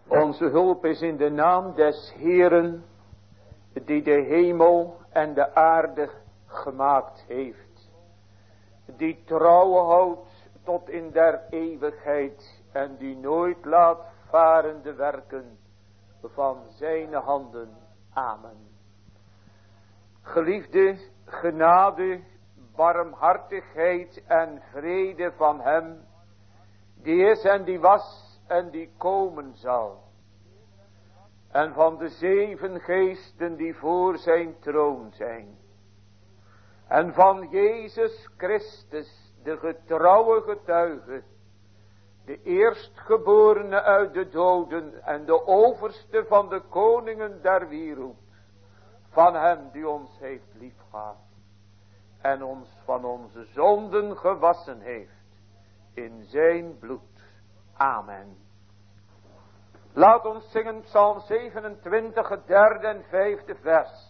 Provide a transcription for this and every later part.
Onze hulp is in de naam des Heeren, die de hemel en de aarde gemaakt heeft. Die trouw houdt tot in der eeuwigheid en die nooit laat varen de werken van zijn handen. Amen. Geliefde, genade, barmhartigheid en vrede van hem, die is en die was en die komen zal. En van de 7 geesten die voor zijn troon zijn. En van Jezus Christus, de getrouwe getuige, de eerstgeborene uit de doden en de overste van de koningen der wereld. Van hem die ons heeft liefgehad en ons van onze zonden gewassen heeft in zijn bloed. Amen. Laat ons zingen Psalm 27, het 3e en 5e vers.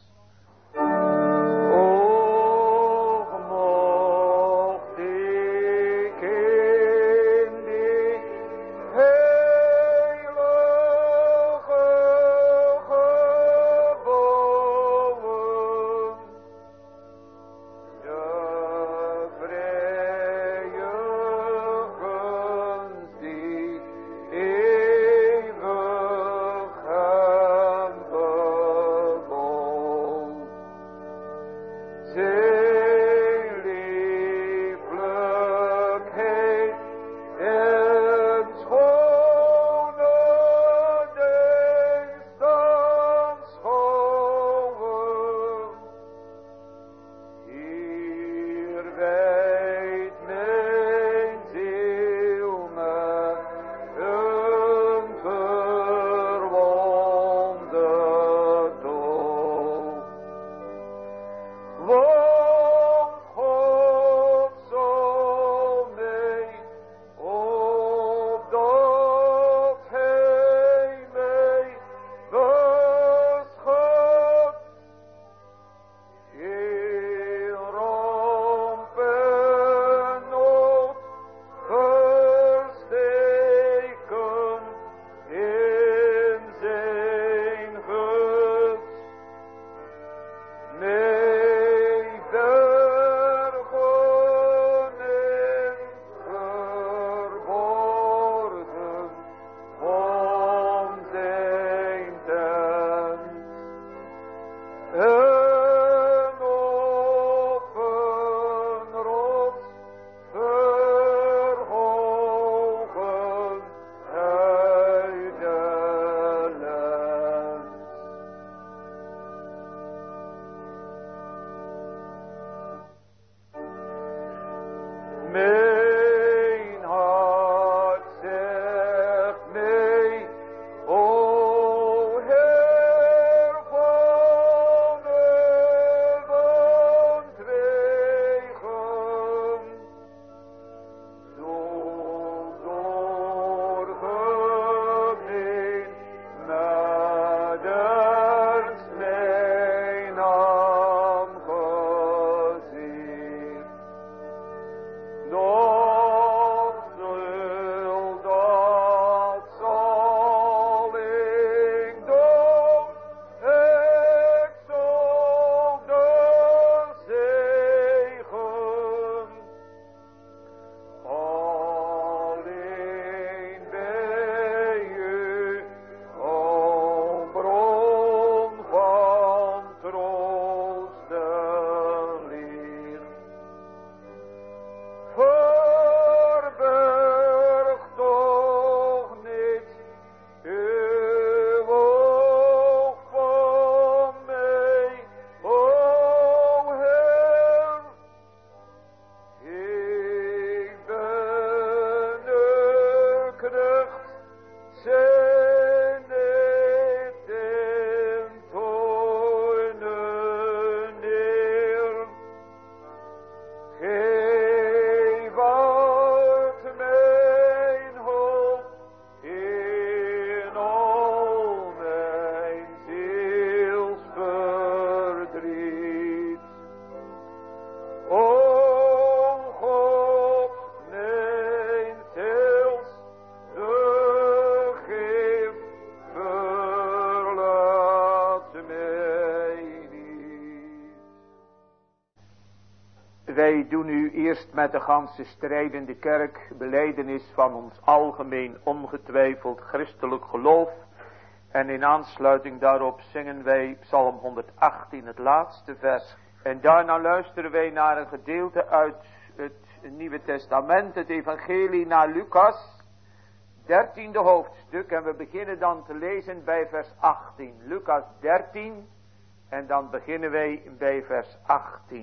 wij doen nu eerst met de ganse strijdende kerk belijdenis van ons algemeen ongetwijfeld christelijk geloof. En in aansluiting daarop zingen wij Psalm 118, het laatste vers. En daarna luisteren wij naar een gedeelte uit het Nieuwe Testament, het evangelie naar Lucas, 13e hoofdstuk. En we beginnen dan te lezen bij vers 18. Lucas 13 en dan beginnen wij bij vers 18.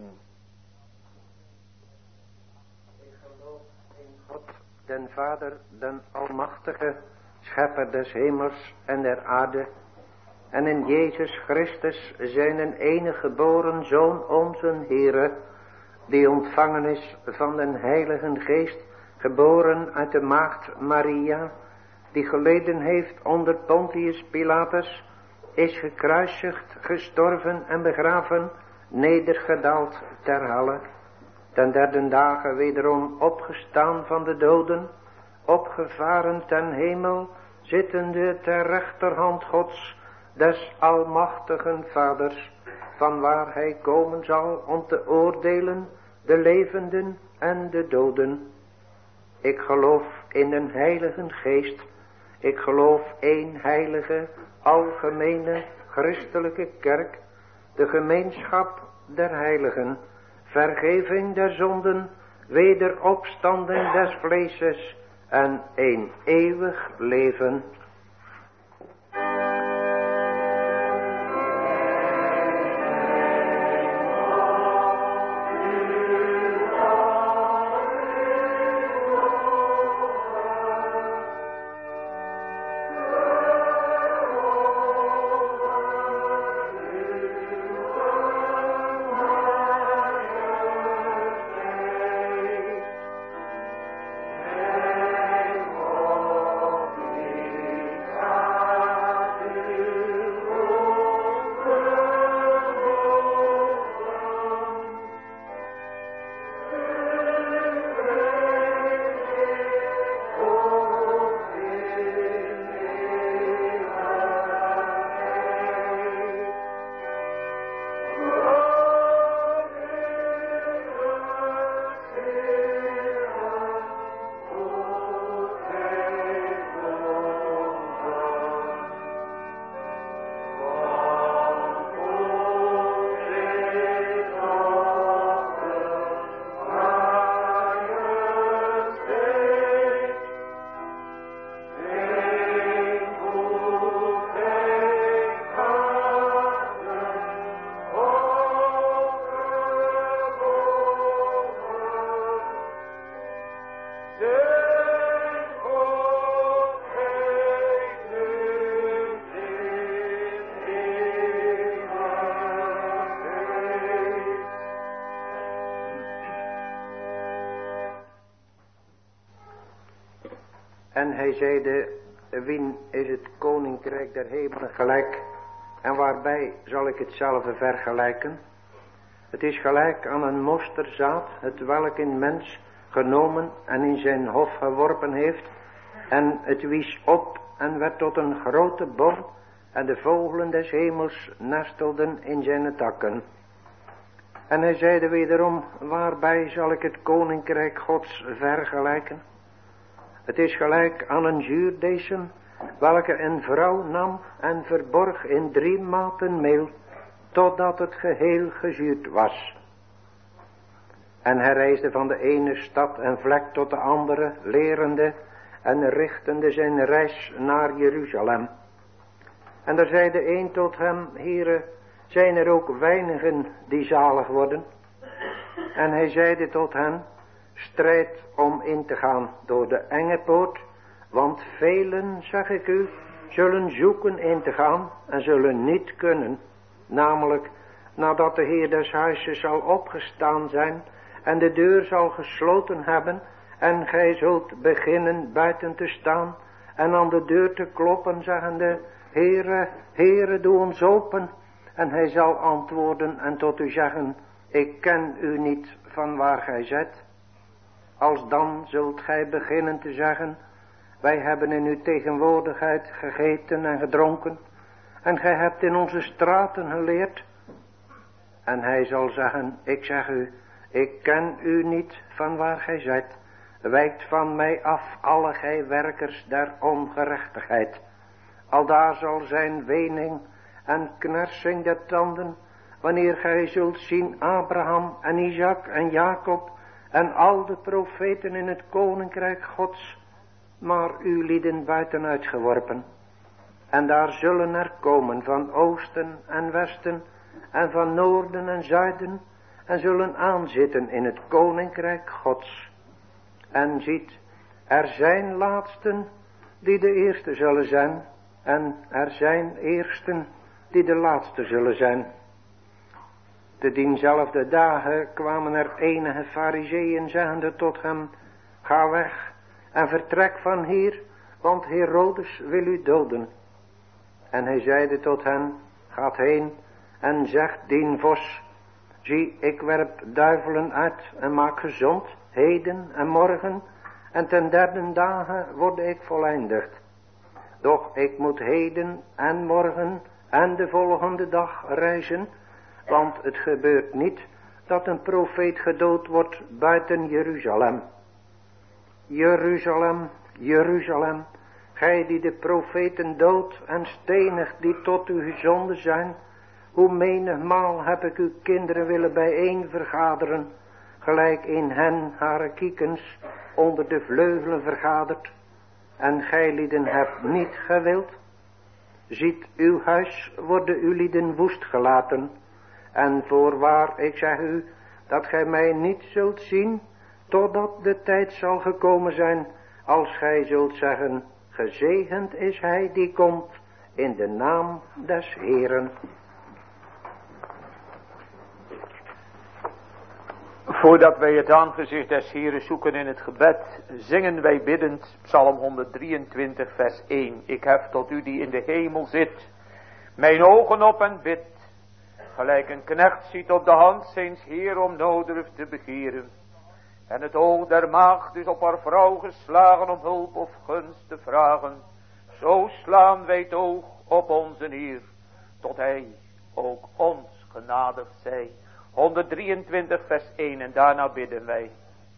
Ik geloof in God, den Vader, den Almachtige, Schepper des hemels en der aarde, en in Jezus Christus, zijn enige geboren Zoon, onze Heere, die ontvangen is van den Heiligen Geest, geboren uit de maagd Maria, die geleden heeft onder Pontius Pilatus, is gekruisigd, gestorven en begraven, nedergedaald ter helle, ten derde dagen wederom opgestaan van de doden, opgevaren ten hemel, zittende ter rechterhand Gods, des almachtigen Vaders, vanwaar hij komen zal om te oordelen de levenden en de doden. Ik geloof in den Heiligen Geest. Ik geloof één heilige, algemene, christelijke kerk, de gemeenschap der heiligen, vergeving der zonden, wederopstanding des vleeses en een eeuwig leven. En hij zeide, wien is het koninkrijk der hemelen gelijk, en waarbij zal ik hetzelfde vergelijken? Het is gelijk aan een mosterzaad, het welk een mens genomen en in zijn hof geworpen heeft, en het wies op en werd tot een grote boom, en de vogelen des hemels nestelden in zijn takken. En hij zeide wederom, waarbij zal ik het koninkrijk Gods vergelijken? Het is gelijk aan een zuurdesem, welke een vrouw nam en verborg in 3 maten meel, totdat het geheel gezuurd was. En hij reisde van de ene stad en vlek tot de andere, lerende en richtende zijn reis naar Jeruzalem. En er zeide een tot hem, Heere, zijn er ook weinigen die zalig worden? En hij zeide tot hen, strijd om in te gaan door de enge poort, want velen, zeg ik u, zullen zoeken in te gaan en zullen niet kunnen, namelijk nadat de Heer des huizes zal opgestaan zijn en de deur zal gesloten hebben, en gij zult beginnen buiten te staan en aan de deur te kloppen, zeggende, Heere, Heere, doe ons open. En hij zal antwoorden en tot u zeggen, ik ken u niet van waar gij zijt. Alsdan zult gij beginnen te zeggen, wij hebben in uw tegenwoordigheid gegeten en gedronken, en gij hebt in onze straten geleerd. En hij zal zeggen, ik zeg u, Ik ken u niet van waar gij zijt. Wijkt van mij af, alle gij werkers der ongerechtigheid. Aldaar zal zijn wening en knersing der tanden, wanneer gij zult zien Abraham en Isaac en Jacob en al de profeten in het koninkrijk Gods, maar u lieden buitenuit geworpen. En daar zullen er komen van oosten en westen en van noorden en zuiden en zullen aanzitten in het koninkrijk Gods. En ziet, er zijn laatsten die de eerste zullen zijn en er zijn eersten die de laatste zullen zijn. Te dienzelfde dagen kwamen er enige farizeeën zeggende tot hem, ga weg en vertrek van hier, want Herodes wil u doden. En hij zeide tot hen, gaat heen en zegt dien vos, zie, ik werp duivelen uit en maak gezond, heden en morgen, en ten derde dagen word ik voleindigd. Doch ik moet heden en morgen en de volgende dag reizen, want het gebeurt niet dat een profeet gedood wordt buiten Jeruzalem. Jeruzalem, Jeruzalem, gij die de profeten doodt en stenigt die tot u gezonden zijn, hoe menigmaal heb ik uw kinderen willen bijeen vergaderen, gelijk in hen hare kiekens onder de vleugelen vergaderd, en gij lieden hebt niet gewild. Ziet, uw huis worden uw lieden woest gelaten, en voorwaar, ik zeg u, dat gij mij niet zult zien, totdat de tijd zal gekomen zijn, als gij zult zeggen, gezegend is hij die komt in de naam des Heeren. Voordat wij het aangezicht des Heeren zoeken in het gebed, zingen wij biddend Psalm 123 vers 1. Ik hef tot u die in de hemel zit, mijn ogen op en bid, gelijk een knecht ziet op de hand zijns Heer om noodruf te begeren. En het oog der maagd is op haar vrouw geslagen om hulp of gunst te vragen. Zo slaan wij het oog op onze Heer, tot hij ook ons genadig zij. 123 vers 1 en daarna bidden wij.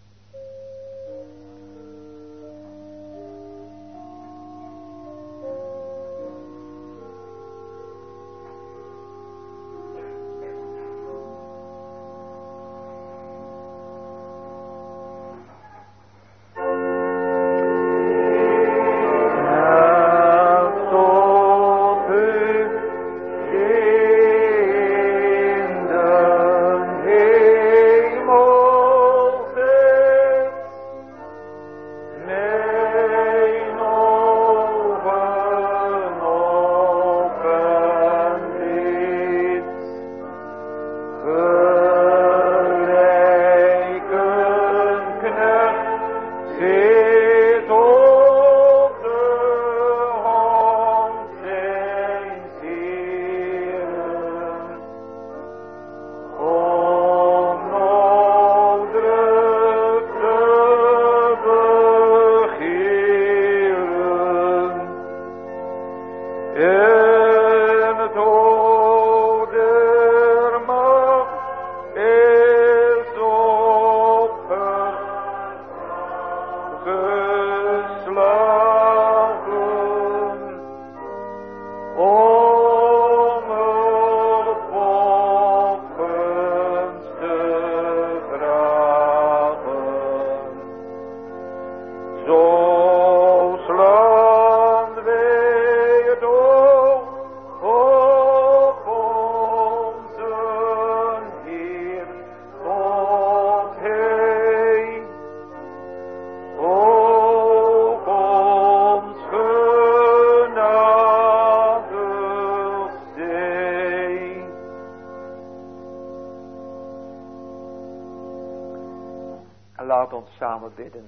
Laat ons samen bidden.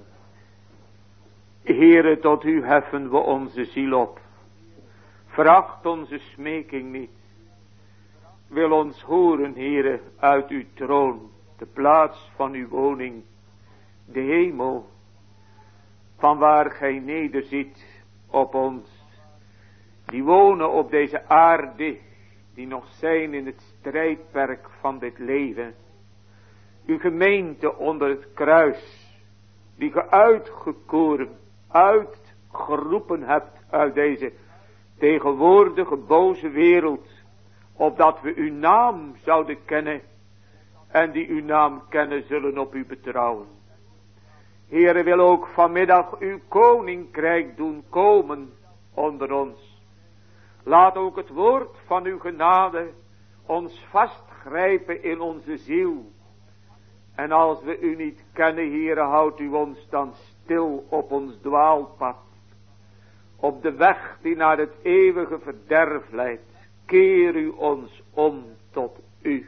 Heere, tot u heffen we onze ziel op. Veracht onze smeking niet. Wil ons horen, Heere, uit uw troon, de plaats van uw woning, de hemel, van waar gij nederziet op ons, die wonen op deze aarde, die nog zijn in het strijdperk van dit leven. uw gemeente onder het kruis, die ge uitgekoren, uitgeroepen hebt uit deze tegenwoordige boze wereld, opdat we uw naam zouden kennen en die uw naam kennen zullen op u betrouwen. Heere, wil ook vanmiddag uw koninkrijk doen komen onder ons. Laat ook het woord van uw genade ons vastgrijpen in onze ziel. En als we u niet kennen, Heere, houdt u ons dan stil op ons dwaalpad. Op de weg die naar het eeuwige verderf leidt. Keer u ons om tot u.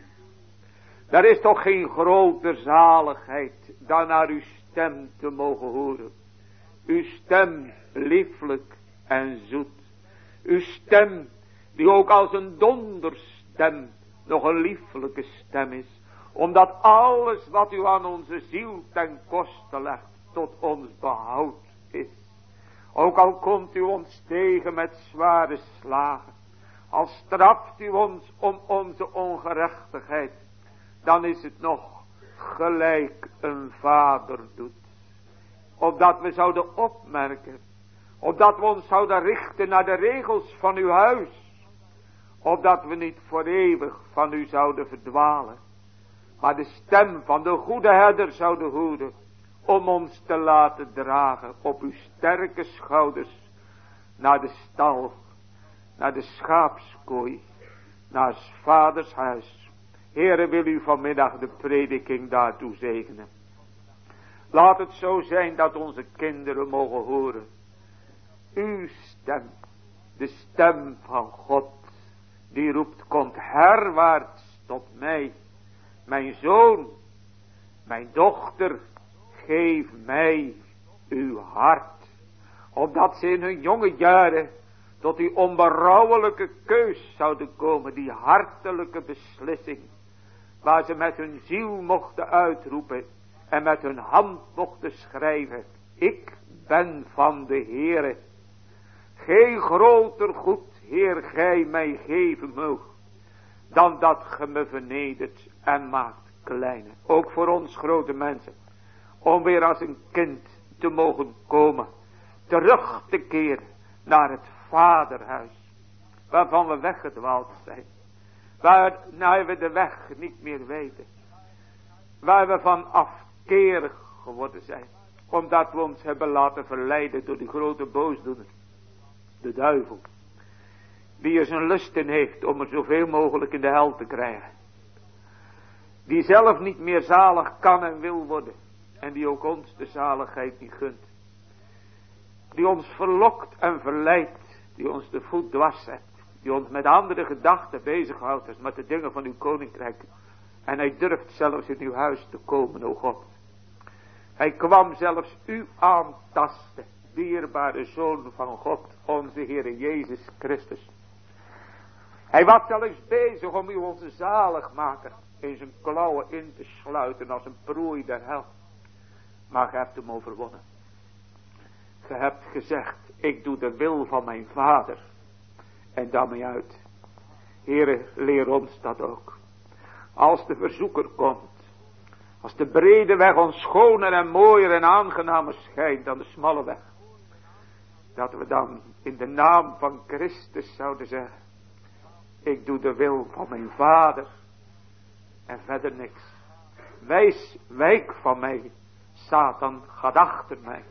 Er is toch geen groter zaligheid dan naar uw stem te mogen horen. Uw stem lieflijk en zoet. Uw stem die ook als een donderstem nog een lieflijke stem is. Omdat alles wat u aan onze ziel ten koste legt tot ons behoud is. Ook al komt u ons tegen met zware slagen. Al straft u ons om onze ongerechtigheid. Dan is het nog gelijk een vader doet. Opdat we zouden opmerken. Opdat we ons zouden richten naar de regels van uw huis. Opdat we niet voor eeuwig van u zouden verdwalen. Maar de stem van de goede herder zouden horen. Om ons te laten dragen op uw sterke schouders. Naar de stal. Naar de schaapskooi. Naar 's vaders huis. Heere, wil u vanmiddag de prediking daartoe zegenen. Laat het zo zijn dat onze kinderen mogen horen. Uw stem. De stem van God. Die roept, komt herwaarts tot mij. Mijn zoon. Mijn dochter. Geef mij uw hart. Opdat ze in hun jonge jaren tot die onberouwelijke keus zouden komen. Die hartelijke beslissing. Waar ze met hun ziel mochten uitroepen. En met hun hand mochten schrijven. Ik ben van de Heere. Geen groter goed, Heer, gij mij geven moogt. Dan dat ge me vernedert en maakt kleiner. Ook voor ons grote mensen. Om weer als een kind te mogen komen. Terug te keren naar het vaderhuis. Waarvan we weggedwaald zijn. Waar we de weg niet meer weten. Waar we van afkerig geworden zijn. Omdat we ons hebben laten verleiden door die grote boosdoener. De duivel. Die er zijn lust in heeft om er zoveel mogelijk in de hel te krijgen. Die zelf niet meer zalig kan en wil worden. En die ook ons de zaligheid niet gunt. Die ons verlokt en verleidt. Die ons de voet dwars zet. Die ons met andere gedachten bezighoudt als met de dingen van uw koninkrijk. En hij durft zelfs in uw huis te komen, o God. Hij kwam zelfs u aantasten, dierbare Zoon van God, onze Heere Jezus Christus. Hij was zelfs bezig om u onze zaligmaker in zijn klauwen in te sluiten als een prooi der hel. Maar gij hebt hem overwonnen. Ge hebt gezegd, ik doe de wil van mijn vader. En daarmee uit. Heere, leer ons dat ook. Als de verzoeker komt. Als de brede weg ons schoner en mooier en aangenamer schijnt dan de smalle weg. Dat we dan in de naam van Christus zouden zeggen. Ik doe de wil van mijn vader. En verder niks. Wijk van mij. Satan, gaat achter mij.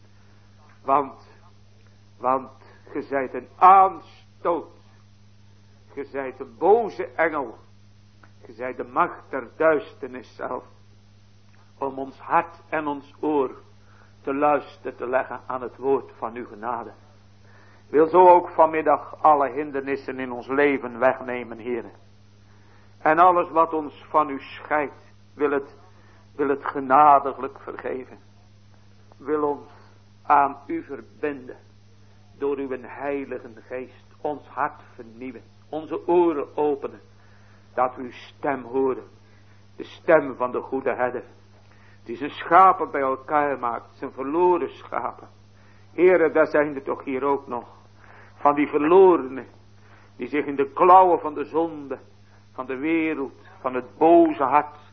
Want ge zijt een aanstoot. Ge zijt een boze engel. Ge zijt de macht der duisternis zelf. Om ons hart en ons oor te luisteren te leggen aan het woord van uw genade. Wil zo ook vanmiddag alle hindernissen in ons leven wegnemen, Heere. En alles wat ons van u scheidt, wil het genadiglijk vergeven. Wil ons aan u verbinden. Door uw heilige geest. Ons hart vernieuwen. Onze oren openen. Dat we uw stem horen. De stem van de goede herder. Die zijn schapen bij elkaar maakt. Zijn verloren schapen. Heere, daar zijn er toch hier ook nog. Van die verlorenen. Die zich in de klauwen van de zonde. Van de wereld. Van het boze hart.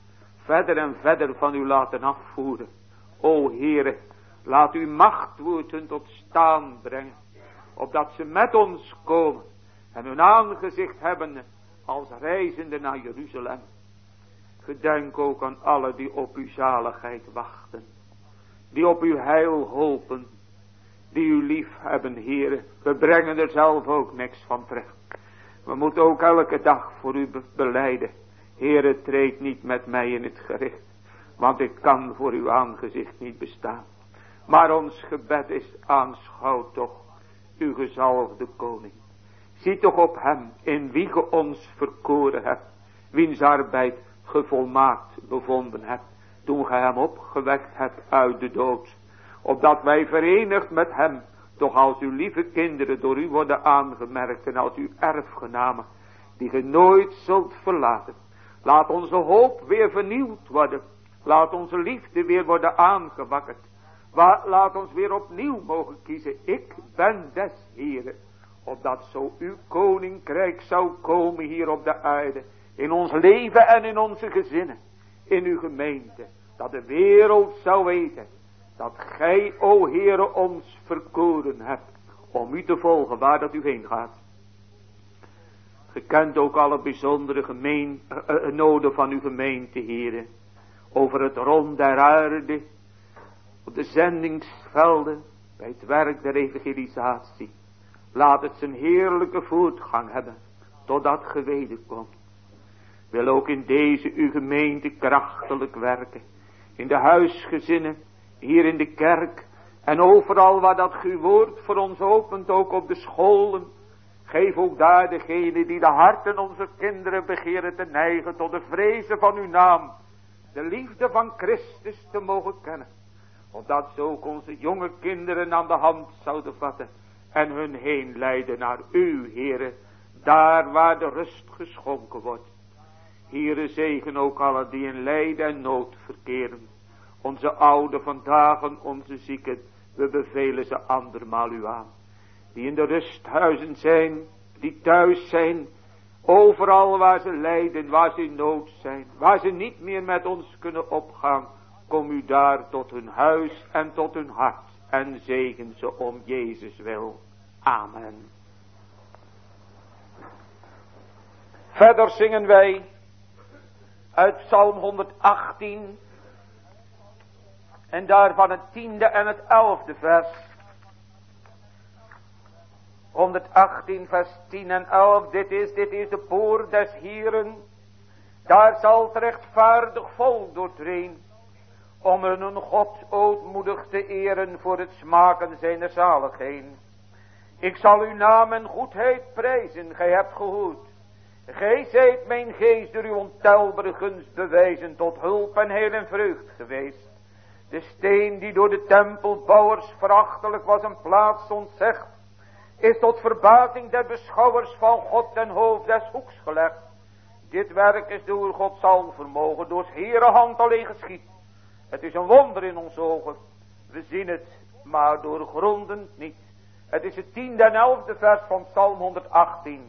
verder en verder van u laten afvoeren. O Heere, laat uw machtwoord hun tot staan brengen, opdat ze met ons komen en hun aangezicht hebben als reizende naar Jeruzalem. Gedenk ook aan alle die op uw zaligheid wachten, die op uw heil hopen, die u lief hebben, Heere. We brengen er zelf ook niks van terug. We moeten ook elke dag voor u belijden. Heere, treed niet met mij in het gericht, want ik kan voor uw aangezicht niet bestaan. Maar ons gebed is, aanschouw toch uw gezalfde koning. Zie toch op hem, in wie ge ons verkoren hebt, wiens arbeid ge volmaakt bevonden hebt, toen ge hem opgewekt hebt uit de dood, opdat wij verenigd met hem, toch als uw lieve kinderen door u worden aangemerkt en als uw erfgenamen, die ge nooit zult verlaten. Laat onze hoop weer vernieuwd worden. Laat onze liefde weer worden aangewakkerd. Laat ons weer opnieuw mogen kiezen. Ik ben des Heeren. Opdat zo uw koninkrijk zou komen hier op de aarde. In ons leven en in onze gezinnen. In uw gemeente. Dat de wereld zou weten. Dat gij, o Heere, ons verkoren hebt. Om u te volgen waar dat u heen gaat. Ge kent ook alle bijzondere noden van uw gemeente, Heere. Over het rond der aarde. Op de zendingsvelden. Bij het werk der evangelisatie. Laat het zijn heerlijke voortgang hebben. Totdat ge wederkomt. Wil ook in deze uw gemeente krachtelijk werken. In de huisgezinnen. Hier in de kerk. En overal waar dat uw woord voor ons opent. Ook op de scholen. Geef ook daar degene die de harten onze kinderen begeren te neigen tot de vrezen van uw naam. De liefde van Christus te mogen kennen. Opdat ze ook onze jonge kinderen aan de hand zouden vatten. En hun heen leiden naar u, Heere. Daar waar de rust geschonken wordt. Heere, zegen ook alle die in lijden en nood verkeren. Onze ouden vandaag en onze zieken. We bevelen ze andermaal u aan. Die in de rusthuizen zijn, die thuis zijn, overal waar ze lijden, waar ze in nood zijn, waar ze niet meer met ons kunnen opgaan, kom u daar tot hun huis en tot hun hart en zegen ze om Jezus wil. Amen. Verder zingen wij uit Psalm 118 en daarvan het 10e en het 11e vers. 118 vers 10 en 11. Dit is de poort des Heeren. Daar zal het rechtvaardig volk doortreden. Om hun God ootmoedig te eren voor het smaken zijner zaligheden. Ik zal uw naam en goedheid prijzen. Gij hebt gehoord. Gij zijt mijn geest door uw ontelbare gunst bewijzen tot hulp en heil en vreugd geweest. De steen die door de tempelbouwers verachtelijk was een plaats ontzegd, is tot verbazing der beschouwers van God ten hoofd des hoeks gelegd. Dit werk is door Gods alvermogen, door 's Heere hand alleen geschied. Het is een wonder in ons ogen. We zien het, maar doorgronden niet. Het is het 10e en 11e vers van Psalm 118.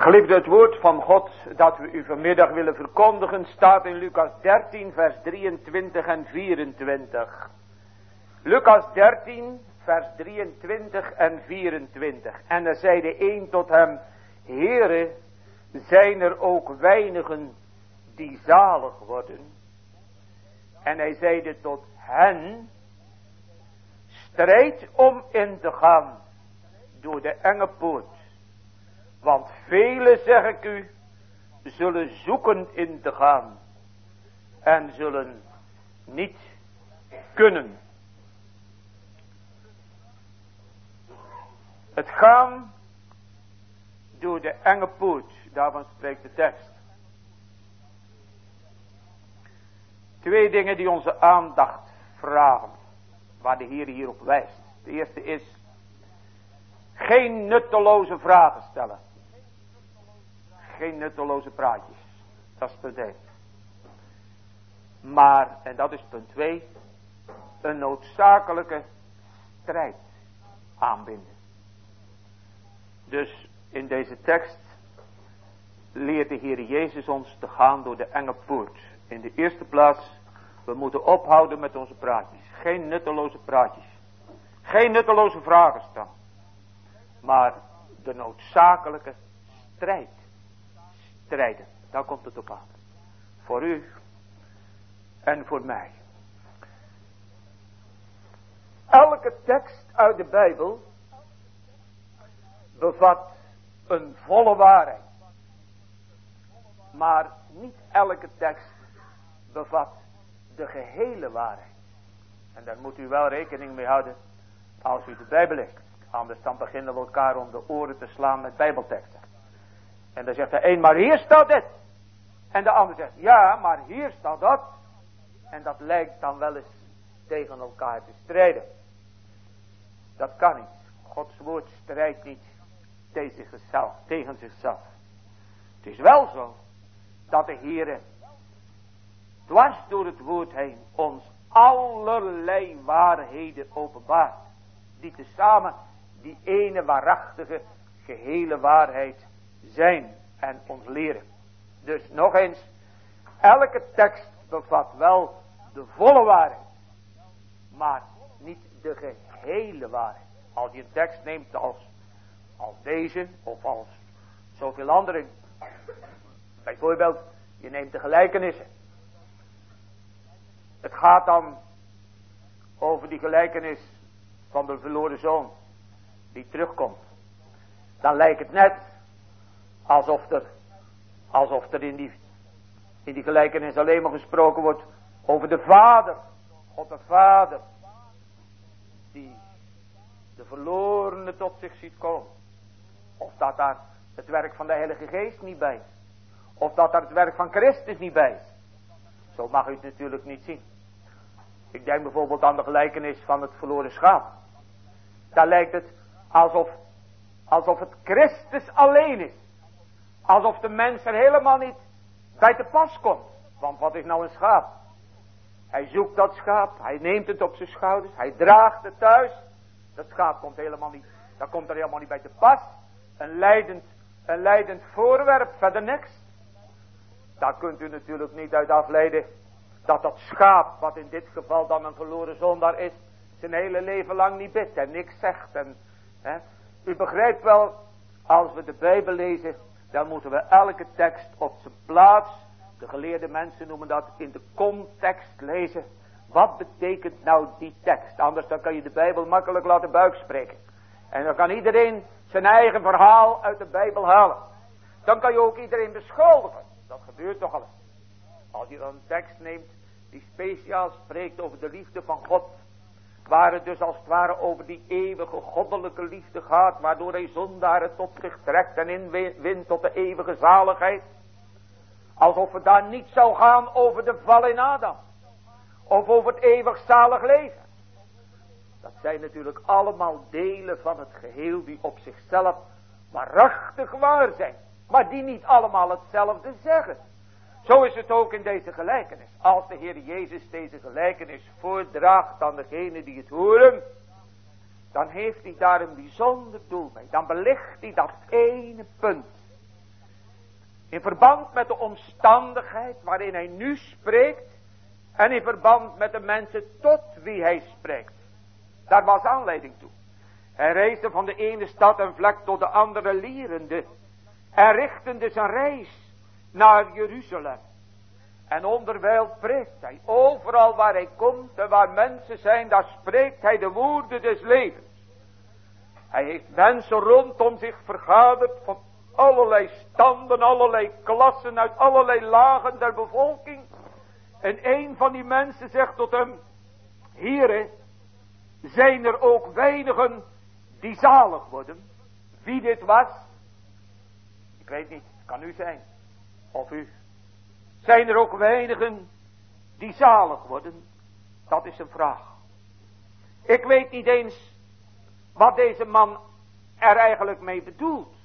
Geliefde, het woord van God dat we u vanmiddag willen verkondigen staat in Lucas 13 vers 23 en 24. Lucas 13 vers 23 en 24. En er zei de een tot hem: Heere, zijn er ook weinigen die zalig worden? En hij zeide tot hen: strijd om in te gaan door de enge poort. Want velen, zeg ik u, zullen zoeken in te gaan en zullen niet kunnen. Het gaan door de enge poort, daarvan spreekt de tekst. Twee dingen die onze aandacht vragen, waar de Heer hierop wijst. De eerste is: geen nutteloze vragen stellen. Geen nutteloze praatjes. Dat is punt 1. Maar, en dat is punt 2, een noodzakelijke strijd aanbinden. Dus in deze tekst leert de Heer Jezus ons te gaan door de enge poort. In de eerste plaats, we moeten ophouden met onze praatjes. Geen nutteloze praatjes. Geen nutteloze vragen stellen. Maar de noodzakelijke strijd. Strijden, daar komt het op aan. Voor u en voor mij. Elke tekst uit de Bijbel bevat een volle waarheid. Maar niet elke tekst bevat de gehele waarheid. En daar moet u wel rekening mee houden als u de Bijbel leest. Anders dan beginnen we elkaar om de oren te slaan met Bijbelteksten. En dan zegt de een: maar hier staat dit. En de ander zegt: ja, maar hier staat dat. En dat lijkt dan wel eens tegen elkaar te strijden. Dat kan niet. Gods woord strijdt niet tegen zichzelf. Het is wel zo dat de Heer dwars door het woord heen ons allerlei waarheden openbaart. Die tezamen die ene waarachtige gehele waarheid zijn en ons leren. Dus nog eens, elke tekst bevat wel de volle waarheid, maar niet de gehele waarheid. Als je een tekst neemt als deze of als zoveel andere, bijvoorbeeld je neemt de gelijkenissen. Het gaat dan over die gelijkenis van de verloren zoon die terugkomt. Dan lijkt het net alsof er in die gelijkenis alleen maar gesproken wordt over de vader. God de vader die de verlorene tot zich ziet komen. Of dat daar het werk van de Heilige Geest niet bij is. Of dat daar het werk van Christus niet bij is. Zo mag u het natuurlijk niet zien. Ik denk bijvoorbeeld aan de gelijkenis van het verloren schaap. Daar lijkt het alsof het Christus alleen is. Alsof de mens er helemaal niet bij te pas komt. Want wat is nou een schaap? Hij zoekt dat schaap, hij neemt het op zijn schouders, hij draagt het thuis. Dat schaap komt er helemaal niet bij te pas. Een leidend voorwerp, verder niks. Daar kunt u natuurlijk niet uit afleiden dat schaap, wat in dit geval dan een verloren zondaar is, zijn hele leven lang niet bidt en niks zegt. U begrijpt wel, als we de Bijbel lezen, dan moeten we elke tekst op zijn plaats, de geleerde mensen noemen dat, in de context lezen. Wat betekent nou die tekst? Anders dan kan je de Bijbel makkelijk laten buikspreken. En dan kan iedereen zijn eigen verhaal uit de Bijbel halen. Dan kan je ook iedereen beschuldigen. Dat gebeurt toch al eens. Als je dan een tekst neemt die speciaal spreekt over de liefde van God. Waar het dus als het ware over die eeuwige goddelijke liefde gaat. Waardoor hij zondaren tot zich trekt en inwint tot de eeuwige zaligheid. Alsof het daar niet zou gaan over de val in Adam. Of over het eeuwig zalig leven. Dat zijn natuurlijk allemaal delen van het geheel die op zichzelf waarachtig waar zijn. Maar die niet allemaal hetzelfde zeggen. Zo is het ook in deze gelijkenis. Als de Heer Jezus deze gelijkenis voordraagt aan degenen die het horen, dan heeft hij daar een bijzonder doel mee. Dan belicht hij dat ene punt. In verband met de omstandigheid waarin hij nu spreekt. En in verband met de mensen tot wie hij spreekt. Daar was aanleiding toe. Hij reisde van de ene stad en vlek tot de andere lerende. En richtende zijn reis naar Jeruzalem. En onderwijl preekt hij. Overal waar hij komt en waar mensen zijn, daar spreekt hij de woorden des levens. Hij heeft mensen rondom zich vergaderd van allerlei standen, allerlei klassen, uit allerlei lagen der bevolking. En een van die mensen zegt tot hem: Heere, zijn er ook weinigen die zalig worden? Wie dit was? Ik weet niet, het kan u zijn. Of u. Zijn er ook weinigen die zalig worden? Dat is een vraag. Ik weet niet eens wat deze man er eigenlijk mee bedoelt.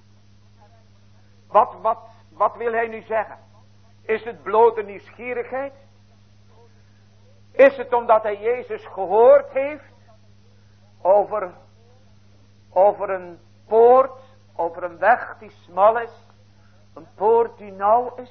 Wat wil hij nu zeggen? Is het blote nieuwsgierigheid? Is het omdat hij Jezus gehoord heeft over een poort, over een weg die smal is, een poort die nauw is?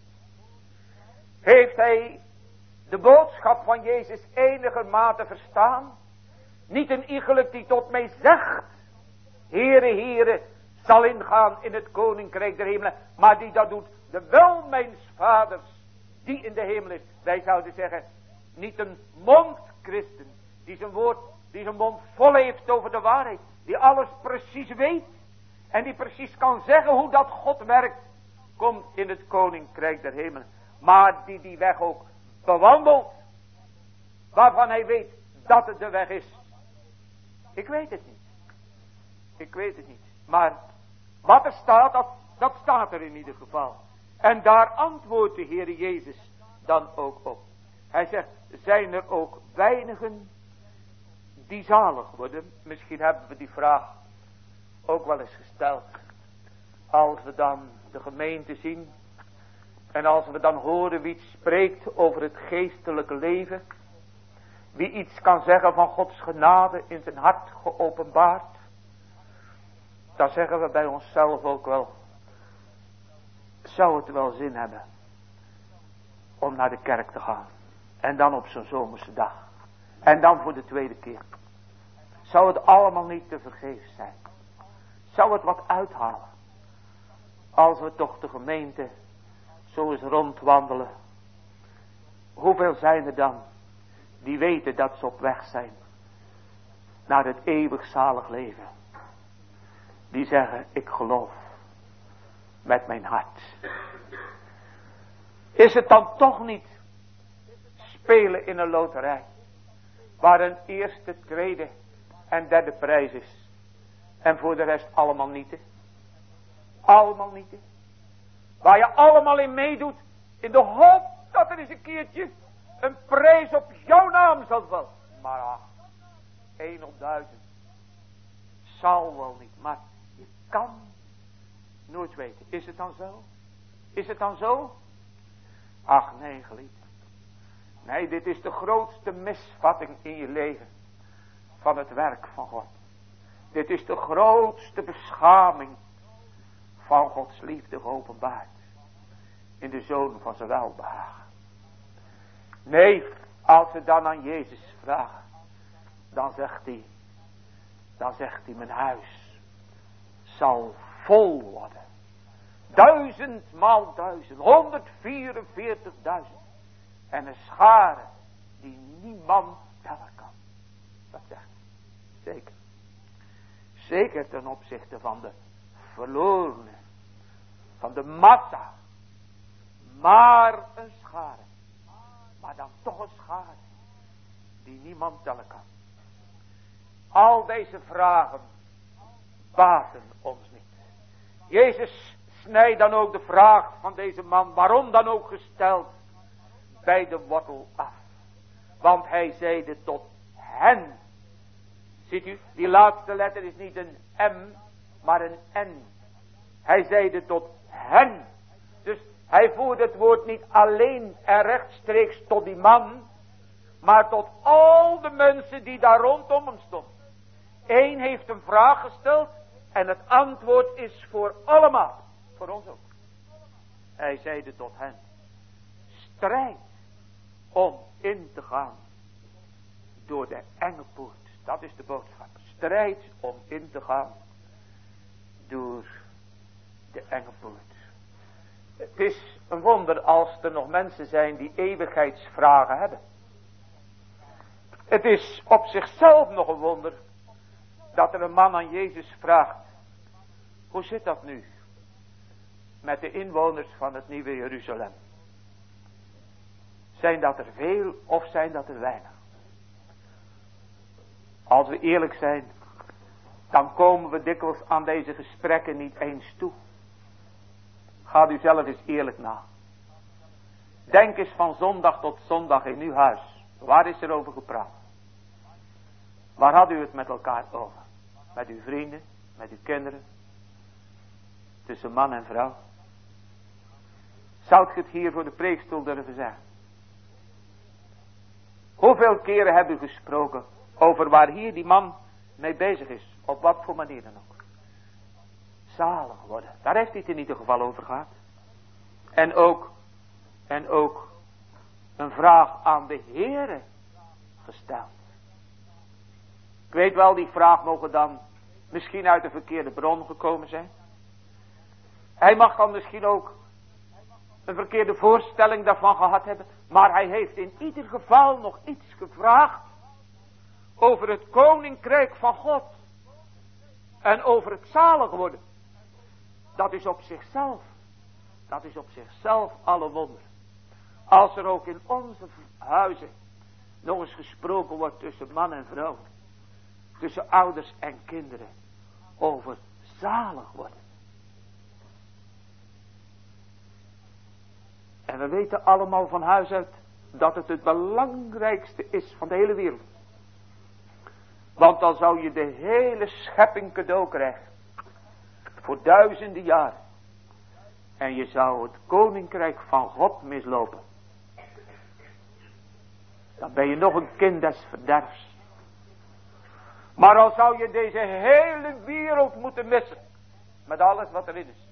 Heeft hij de boodschap van Jezus enigermate verstaan? Niet een iegelijk die tot mij zegt: Heere, Heere, zal ingaan in het koninkrijk der hemelen, maar die dat doet de wil mijns vaders die in de hemel is. Wij zouden zeggen, niet een mondchristen die zijn mond vol heeft over de waarheid, die alles precies weet en die precies kan zeggen hoe dat God werkt, komt in het koninkrijk der hemelen. Maar die weg ook bewandelt, waarvan hij weet dat het de weg is. Ik weet het niet. Ik weet het niet. Maar wat er staat, dat staat er in ieder geval. En daar antwoordt de Heer Jezus dan ook op. Hij zegt, zijn er ook weinigen die zalig worden? Misschien hebben we die vraag ook wel eens gesteld. Als we dan de gemeente zien. En als we dan horen wie iets spreekt over het geestelijke leven. Wie iets kan zeggen van Gods genade in zijn hart geopenbaard. Dan zeggen we bij onszelf ook wel. Zou het wel zin hebben om naar de kerk te gaan. En dan op zo'n zomerse dag. En dan voor de tweede keer. Zou het allemaal niet te vergeefs zijn? Zou het wat uithalen? Als we toch de gemeente zo eens rondwandelen. Hoeveel zijn er dan die weten dat ze op weg zijn naar het eeuwig zalig leven? Die zeggen, ik geloof met mijn hart. Is het dan toch niet spelen in een loterij, waar een eerste, tweede en derde prijs is, en voor de rest allemaal niet? Allemaal niet. Waar je allemaal in meedoet, in de hoop dat er eens een keertje een prijs op jouw naam zal vallen. Maar ach, 1 op 1000. Zal wel niet, maar je kan nooit weten. Is het dan zo? Is het dan zo? Ach nee, geliefde. Nee, dit is de grootste misvatting in je leven van het werk van God. Dit is de grootste beschaming van Gods liefde geopenbaard in de Zoon van zijn welbehagen. Nee, als ze dan aan Jezus vragen, dan zegt hij, mijn huis zal vol worden. 1000 maal 1000, 144.000. En een schare die niemand tellen kan. Dat zegt hij. Zeker. Zeker ten opzichte van de verlorenen. Van de massa. Maar een schare. Maar dan toch een schare. Die niemand tellen kan. Al deze vragen baten ons niet. Jezus snijdt dan ook de vraag van deze man, waarom dan ook gesteld, bij de wortel af. Want hij zeide tot hen. Ziet u, die laatste letter is niet een M, maar een N. Hij zeide tot hen. Dus hij voerde het woord niet alleen en rechtstreeks tot die man, maar tot al de mensen die daar rondom hem stonden. Eén heeft een vraag gesteld en het antwoord is voor allemaal. Voor ons ook. Hij zeide tot hen, strijd om in te gaan door de enge poort. Dat is de boodschap. Strijd om in te gaan door de enge poort. Het is een wonder als er nog mensen zijn die eeuwigheidsvragen hebben. Het is op zichzelf nog een wonder dat er een man aan Jezus vraagt, hoe zit dat nu met de inwoners van het nieuwe Jeruzalem? Zijn dat er veel of zijn dat er weinig? Als we eerlijk zijn, dan komen we dikwijls aan deze gesprekken niet eens toe. Ga u zelf eens eerlijk na. Denk eens van zondag tot zondag in uw huis. Waar is er over gepraat? Waar had u het met elkaar over? Met uw vrienden, met uw kinderen, tussen man en vrouw? Zou je het hier voor de preekstoel durven zeggen? Hoeveel keren hebt u gesproken over waar hier die man mee bezig is, op wat voor manier dan ook? Zalig worden, daar heeft hij het in ieder geval over gehad. En ook een vraag aan de Heere gesteld. Ik weet wel, die vraag mogen dan misschien uit de verkeerde bron gekomen zijn. Hij mag dan misschien ook een verkeerde voorstelling daarvan gehad hebben. Maar hij heeft in ieder geval nog iets gevraagd over het koninkrijk van God. En over het zalig worden. Dat is op zichzelf alle wonder. Als er ook in onze huizen nog eens gesproken wordt tussen man en vrouw. Tussen ouders en kinderen. Over zalig worden. En we weten allemaal van huis uit dat het belangrijkste is van de hele wereld. Want dan zou je de hele schepping cadeau krijgen. Voor duizenden jaren. En je zou het koninkrijk van God mislopen. Dan ben je nog een kind des verderfs. Maar al zou je deze hele wereld moeten missen. Met alles wat erin is.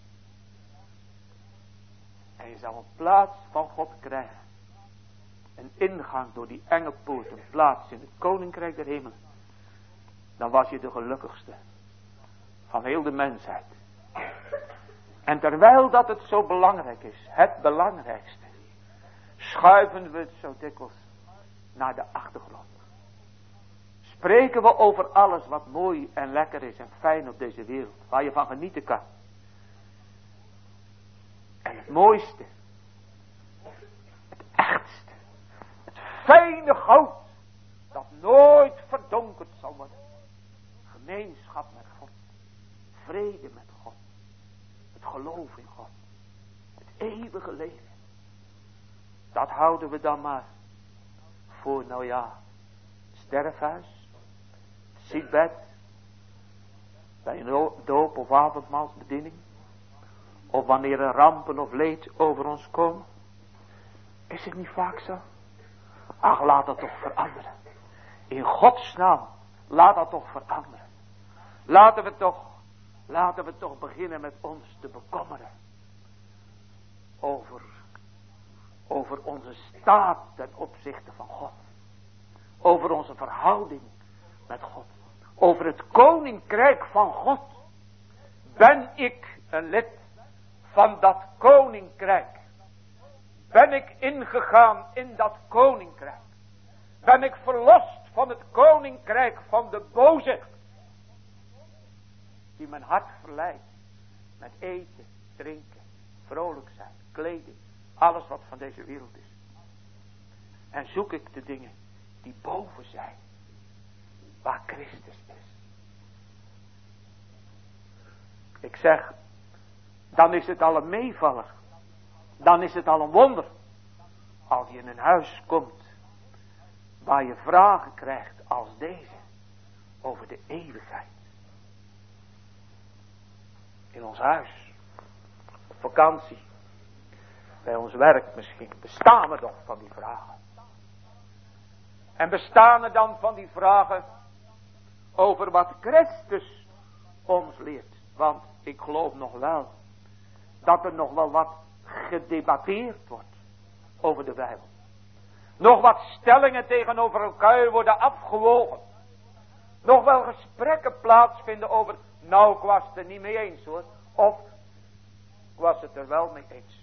En je zou een plaats van God krijgen. Een ingang door die enge poort. Een plaats in het koninkrijk der hemelen. Dan was je de gelukkigste. Van heel de mensheid. En terwijl dat het zo belangrijk is. Het belangrijkste. Schuiven we het zo dikwijls naar de achtergrond. Spreken we over alles wat mooi en lekker is en fijn op deze wereld. Waar je van genieten kan. En het mooiste. Het echtste. Het fijne goud. Dat nooit verdonkerd zal worden. Gemeenschap met God. Vrede met God. Het geloof in God. Het eeuwige leven. Dat houden we dan maar voor, nou ja, het sterfhuis. Het ziekbed. Bij een doop of avondmaalsbediening. Of wanneer er rampen of leed over ons komen. Is het niet vaak zo? Ach, laat dat toch veranderen. In Gods naam, laat dat toch veranderen. Laten we toch beginnen met ons te bekommeren. Over onze staat ten opzichte van God. Over onze verhouding met God. Over het koninkrijk van God. Ben ik een lid van dat koninkrijk? Ben ik ingegaan in dat koninkrijk? Ben ik verlost van het koninkrijk van de boze? Die mijn hart verleidt. Met eten, drinken, vrolijk zijn, kleding. Alles wat van deze wereld is. En zoek ik de dingen die boven zijn. Waar Christus is. Ik zeg, dan is het al een meevaller. Dan is het al een wonder. Als je in een huis komt. Waar je vragen krijgt als deze. Over de eeuwigheid. In ons huis. Op vakantie. Bij ons werk misschien. Bestaan we toch van die vragen. En bestaan er dan van die vragen. Over wat Christus ons leert. Want ik geloof nog wel. Dat er nog wel wat gedebatteerd wordt over de Bijbel. Nog wat stellingen tegenover elkaar worden afgewogen. Nog wel gesprekken plaatsvinden over, nou ik was het er niet mee eens hoor. Of ik was het er wel mee eens.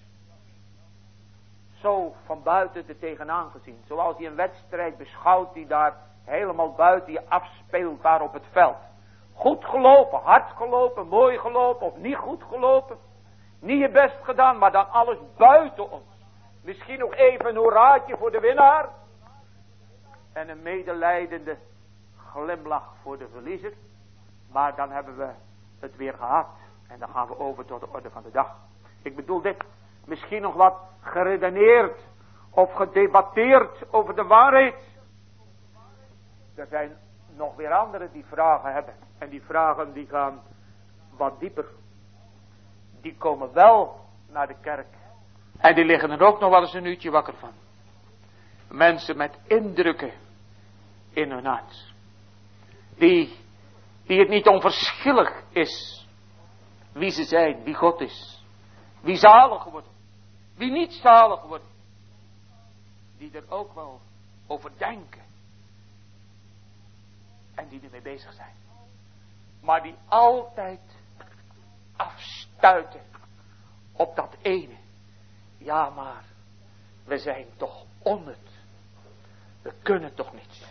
Zo van buiten er tegenaan gezien. Zoals je een wedstrijd beschouwt die daar helemaal buiten je afspeelt daar op het veld. Goed gelopen, hard gelopen, mooi gelopen of niet goed gelopen. Niet je best gedaan, maar dan alles buiten ons. Misschien nog even een hoeraatje voor de winnaar. En een medelijdende glimlach voor de verliezer. Maar dan hebben we het weer gehad. En dan gaan we over tot de orde van de dag. Ik bedoel dit. Misschien nog wat geredeneerd of gedebatteerd over de waarheid. Er zijn nog weer anderen die vragen hebben. En die vragen die gaan wat dieper. Die komen wel naar de kerk. En die liggen er ook nog wel eens een uurtje wakker van. Mensen met indrukken in hun hart. Die het niet onverschillig is wie ze zijn, wie God is. Wie zalig wordt. Wie niet zalig wordt. Die er ook wel over denken. En die ermee bezig zijn. Maar die altijd afstuiten op dat ene. Ja, maar we zijn toch onnut. We kunnen toch niets.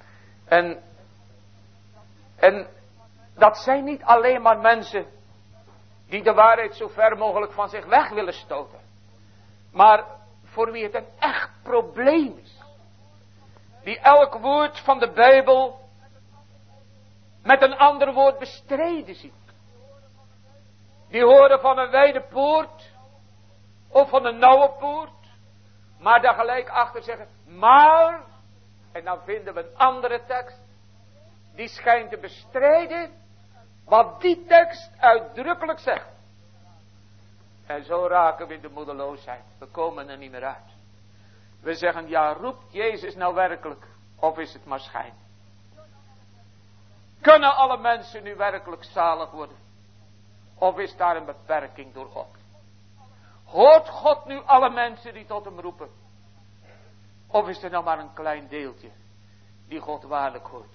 En dat zijn niet alleen maar mensen die de waarheid zo ver mogelijk van zich weg willen stoten. Maar voor wie het een echt probleem is. Die elk woord van de Bijbel met een ander woord bestreden zien. Die horen van een wijde poort of van een nauwe poort. Maar daar gelijk achter zeggen, maar, en dan vinden we een andere tekst. Die schijnt te bestrijden wat die tekst uitdrukkelijk zegt. En zo raken we in de moedeloosheid. We komen er niet meer uit. We zeggen, ja, roept Jezus nou werkelijk? Of is het maar schijn? Kunnen alle mensen nu werkelijk zalig worden? Of is daar een beperking door God? Hoort God nu alle mensen die tot hem roepen? Of is er nou maar een klein deeltje die God waarlijk hoort?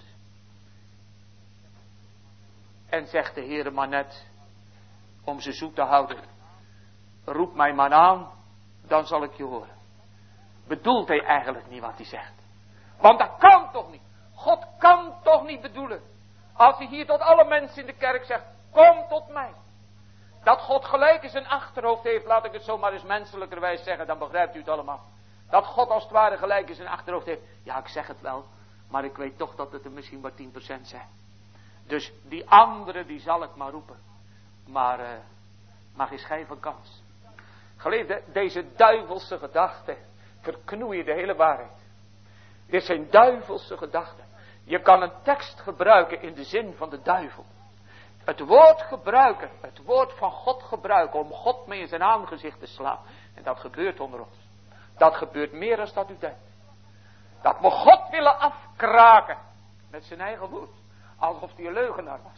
En zegt de Heere maar net, om ze zoet te houden, roep mij maar aan, dan zal ik je horen. Bedoelt hij eigenlijk niet wat hij zegt? Want dat kan toch niet? God kan toch niet bedoelen, als hij hier tot alle mensen in de kerk zegt, kom tot mij. Dat God gelijk in zijn achterhoofd heeft, laat ik het zo maar eens menselijkerwijs zeggen, dan begrijpt u het allemaal. Dat God als het ware gelijk in zijn achterhoofd heeft. Ja, ik zeg het wel, maar ik weet toch dat het er misschien maar 10% zijn. Dus die andere, die zal ik maar roepen. Maar geen schijn van kans. Geliefde, deze duivelse gedachten verknoeien de hele waarheid. Dit zijn duivelse gedachten. Je kan een tekst gebruiken in de zin van de duivel. Het woord gebruiken, het woord van God gebruiken om God mee in zijn aangezicht te slaan. En dat gebeurt onder ons. Dat gebeurt meer dan dat u denkt. Dat we God willen afkraken met zijn eigen woord. Alsof hij een leugenaar was.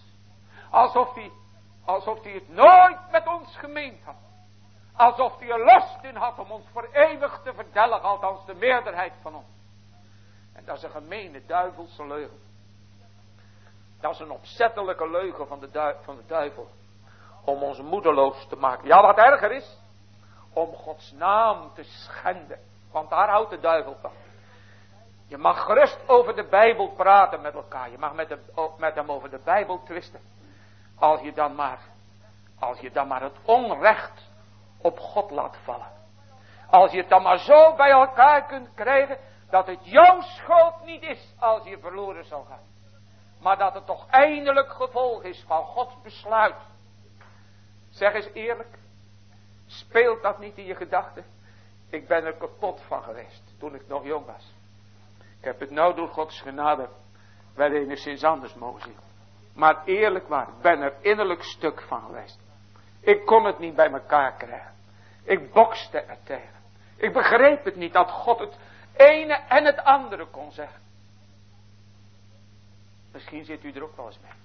Alsof hij het nooit met ons gemeend had. Alsof hij er lust in had om ons voor eeuwig te verdelgen, althans de meerderheid van ons. En dat is een gemene duivelse leugen. Dat is een opzettelijke leugen van de duivel. Om ons moedeloos te maken. Ja, wat erger is. Om Gods naam te schenden. Want daar houdt de duivel van. Je mag gerust over de Bijbel praten met elkaar. Je mag met hem over de Bijbel twisten. Als je dan maar het onrecht op God laat vallen. Als je het dan maar zo bij elkaar kunt krijgen. Dat het jouw schuld niet is als je verloren zal gaan. Maar dat het toch eindelijk gevolg is van Gods besluit. Zeg eens eerlijk. Speelt dat niet in je gedachten? Ik ben er kapot van geweest toen ik nog jong was. Ik heb het nou door Gods genade wel enigszins anders mogen zien. Maar eerlijk waar, ik ben er innerlijk stuk van geweest. Ik kon het niet bij elkaar krijgen. Ik bokste er tegen. Ik begreep het niet dat God het ene en het andere kon zeggen. Misschien zit u er ook wel eens mee.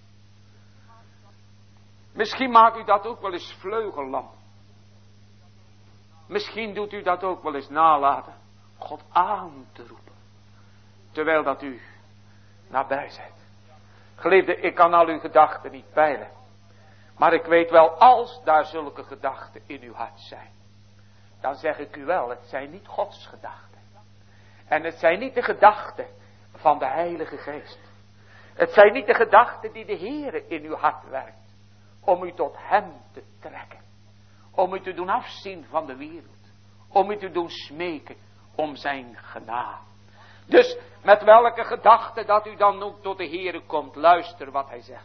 Misschien maakt u dat ook wel eens vleugellam. Misschien doet u dat ook wel eens nalaten. God aan te roepen. Terwijl dat u nabij zijt. Geliefde, ik kan al uw gedachten niet peilen. Maar ik weet wel, als daar zulke gedachten in uw hart zijn. Dan zeg ik u wel, het zijn niet Gods gedachten. En het zijn niet de gedachten van de Heilige Geest. Het zijn niet de gedachten die de Heere in uw hart werkt. Om u tot hem te trekken. Om u te doen afzien van de wereld. Om u te doen smeken om zijn genade. Dus met welke gedachte dat u dan ook tot de Heere komt, luister wat hij zegt.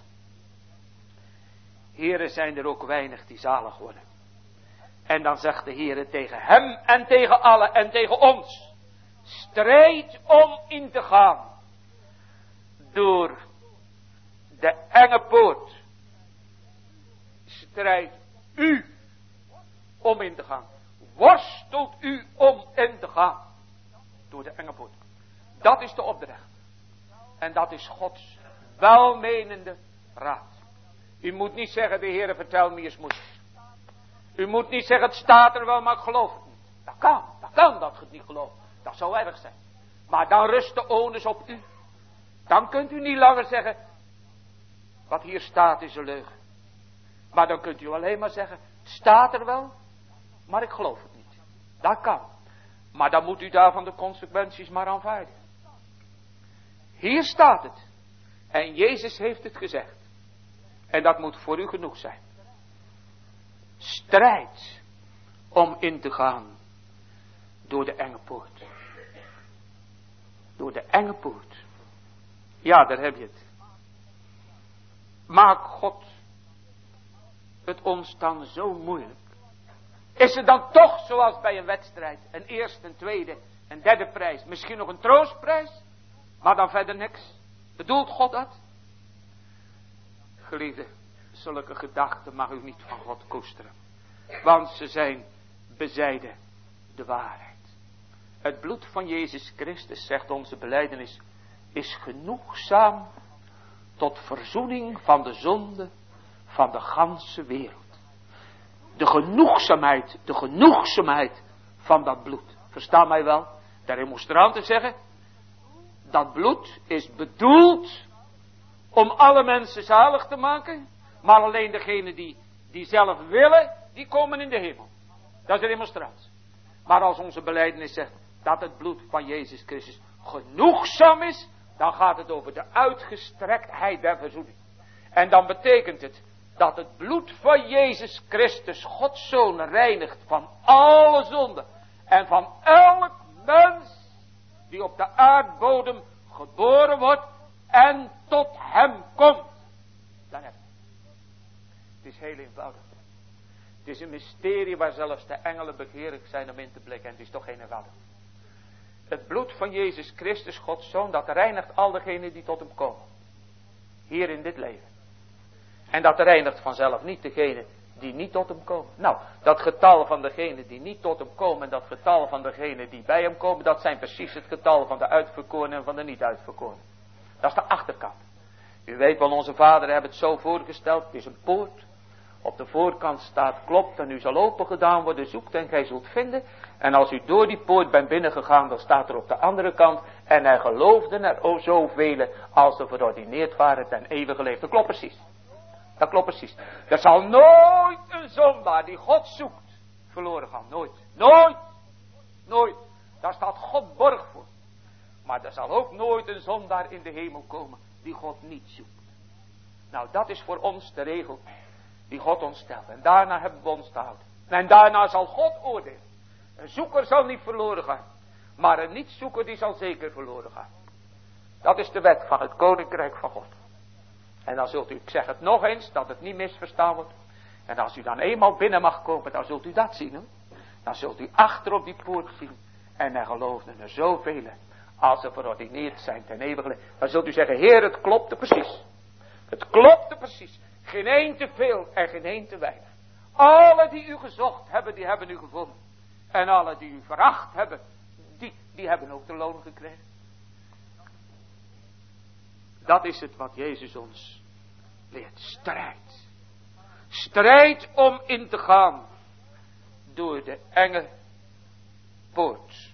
Heere, zijn er ook weinig die zalig worden. En dan zegt de Heere tegen hem en tegen allen en tegen ons. Strijd om in te gaan. Door de enge poort. Strijd u om in te gaan. Worstelt u om in te gaan. Door de enge poort. Dat is de opdracht. En dat is Gods welmenende raad. U moet niet zeggen, de Heere vertel me eens moest. U moet niet zeggen, het staat er wel, maar ik geloof het niet. Dat kan dat je het niet gelooft. Dat zou erg zijn. Maar dan rust de onus op u. Dan kunt u niet langer zeggen, wat hier staat is een leugen. Maar dan kunt u alleen maar zeggen, het staat er wel, maar ik geloof het niet. Dat kan. Maar dan moet u daarvan de consequenties maar aanvaarden. Hier staat het. En Jezus heeft het gezegd. En dat moet voor u genoeg zijn. Strijd om in te gaan door de enge poort. Door de enge poort. Ja, daar heb je het. Maakt God het ons dan zo moeilijk? Is het dan toch zoals bij een wedstrijd, een eerste, een tweede, een derde prijs, misschien nog een troostprijs, maar dan verder niks? Bedoelt God dat? Geliefde, zulke gedachten mag u niet van God koesteren, want ze zijn bezijden de waarheid. Het bloed van Jezus Christus, zegt onze belijdenis, is genoegzaam tot verzoening van de zonde van de ganse wereld. De genoegzaamheid van dat bloed. Versta mij wel, de remonstranten zeggen, dat bloed is bedoeld om alle mensen zalig te maken, maar alleen degenen die zelf willen, die komen in de hemel. Dat is de remonstrantie. Maar als onze belijdenis zegt dat het bloed van Jezus Christus genoegzaam is, dan gaat het over de uitgestrektheid der verzoening. En dan betekent het dat het bloed van Jezus Christus, Gods Zoon, reinigt van alle zonden. En van elk mens die op de aardbodem geboren wordt en tot hem komt. Dan heb je het. Het is heel eenvoudig. Het is een mysterie waar zelfs de engelen begeerig zijn om in te blikken. En het is toch geen eenvoudig. Het bloed van Jezus Christus, Gods Zoon, dat reinigt al degenen die tot hem komen. Hier in dit leven. En dat reinigt vanzelf niet degenen die niet tot hem komen. Nou, dat getal van degenen die niet tot hem komen en dat getal van degenen die bij hem komen, dat zijn precies het getal van de uitverkorenen en van de niet uitverkorenen. Dat is de achterkant. U weet wel, onze vader hebben het zo voorgesteld, het is een poort. Op de voorkant staat klopt en u zal open gedaan worden, zoekt en gij zult vinden. En als u door die poort bent binnengegaan, dan staat er op de andere kant, en er geloofden er o zoveel als er verordineerd waren ten eeuwige leven. Dat klopt precies. Dat klopt precies. Er zal nooit een zondaar die God zoekt verloren gaan. Nooit. Nooit. Nooit. Daar staat God borg voor. Maar er zal ook nooit een zondaar in de hemel komen die God niet zoekt. Nou, dat is voor ons de regel die God ons stelt. En daarna hebben we ons te houden. En daarna zal God oordelen. Een zoeker zal niet verloren gaan. Maar een niet-zoeker die zal zeker verloren gaan. Dat is de wet van het koninkrijk van God. En dan zult u, ik zeg het nog eens, dat het niet misverstaan wordt. En als u dan eenmaal binnen mag komen, dan zult u dat zien. Hoor. Dan zult u achter op die poort zien. En er geloofden er zoveel als er verordineerd zijn ten eeuwige leven. Dan zult u zeggen, Heer, het klopte precies. Het klopte precies. Geen één te veel en geen één te weinig. Alle die u gezocht hebben, die hebben u gevonden. En alle die u veracht hebben, die hebben ook de loon gekregen. Dat is het wat Jezus ons leert. Strijd. Strijd om in te gaan. door de enge poort.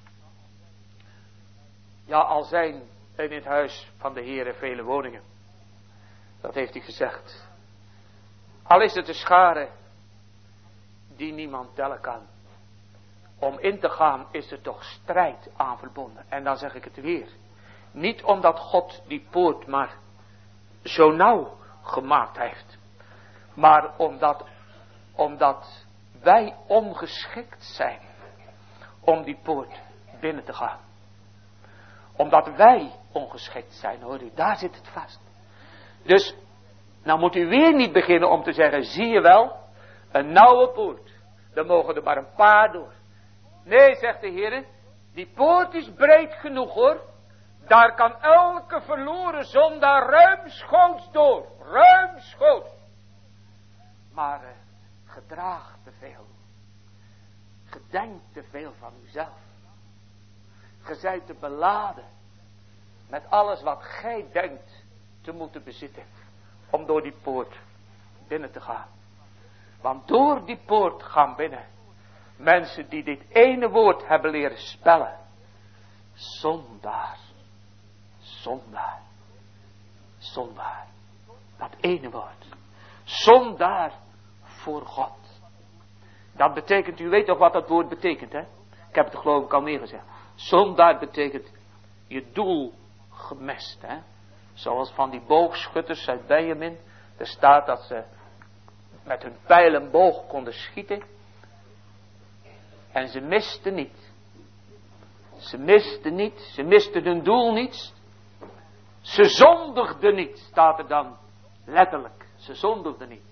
Ja, al zijn in het huis van de Heere vele woningen. Dat heeft hij gezegd. Al is het een schare die niemand tellen kan. Om in te gaan is er toch strijd aan verbonden. En dan zeg ik het weer. Niet omdat God die poort maar zo nauw gemaakt heeft. Maar omdat wij ongeschikt zijn om die poort binnen te gaan. Omdat wij ongeschikt zijn, hoor u, daar zit het vast. Dus, nou moet u weer niet beginnen om te zeggen, zie je wel, een nauwe poort. Dan mogen er maar een paar door. Nee, zegt de Heer, die poort is breed genoeg hoor. Daar kan elke verloren zondaar ruimschoots door. Ruimschoots. Maar gedraag te veel. Gedenk te veel van uzelf. Ge zijt te beladen met alles wat gij denkt te moeten bezitten. Om door die poort binnen te gaan. Want door die poort gaan binnen mensen die dit ene woord hebben leren spellen. Zondaar. Zondaar. Zondaar. Dat ene woord. Zondaar voor God. Dat betekent, u weet toch wat dat woord betekent, hè? Ik heb het geloof ik al meer gezegd. Zondaar betekent je doel gemest, hè? Zoals van die boogschutters uit Benjamin. Er staat dat ze met hun pijl en boog konden schieten. En ze misten niet. Ze misten niet. Ze misten hun doel niet. Ze zondigden niet, staat er dan letterlijk. Ze zondigden niet.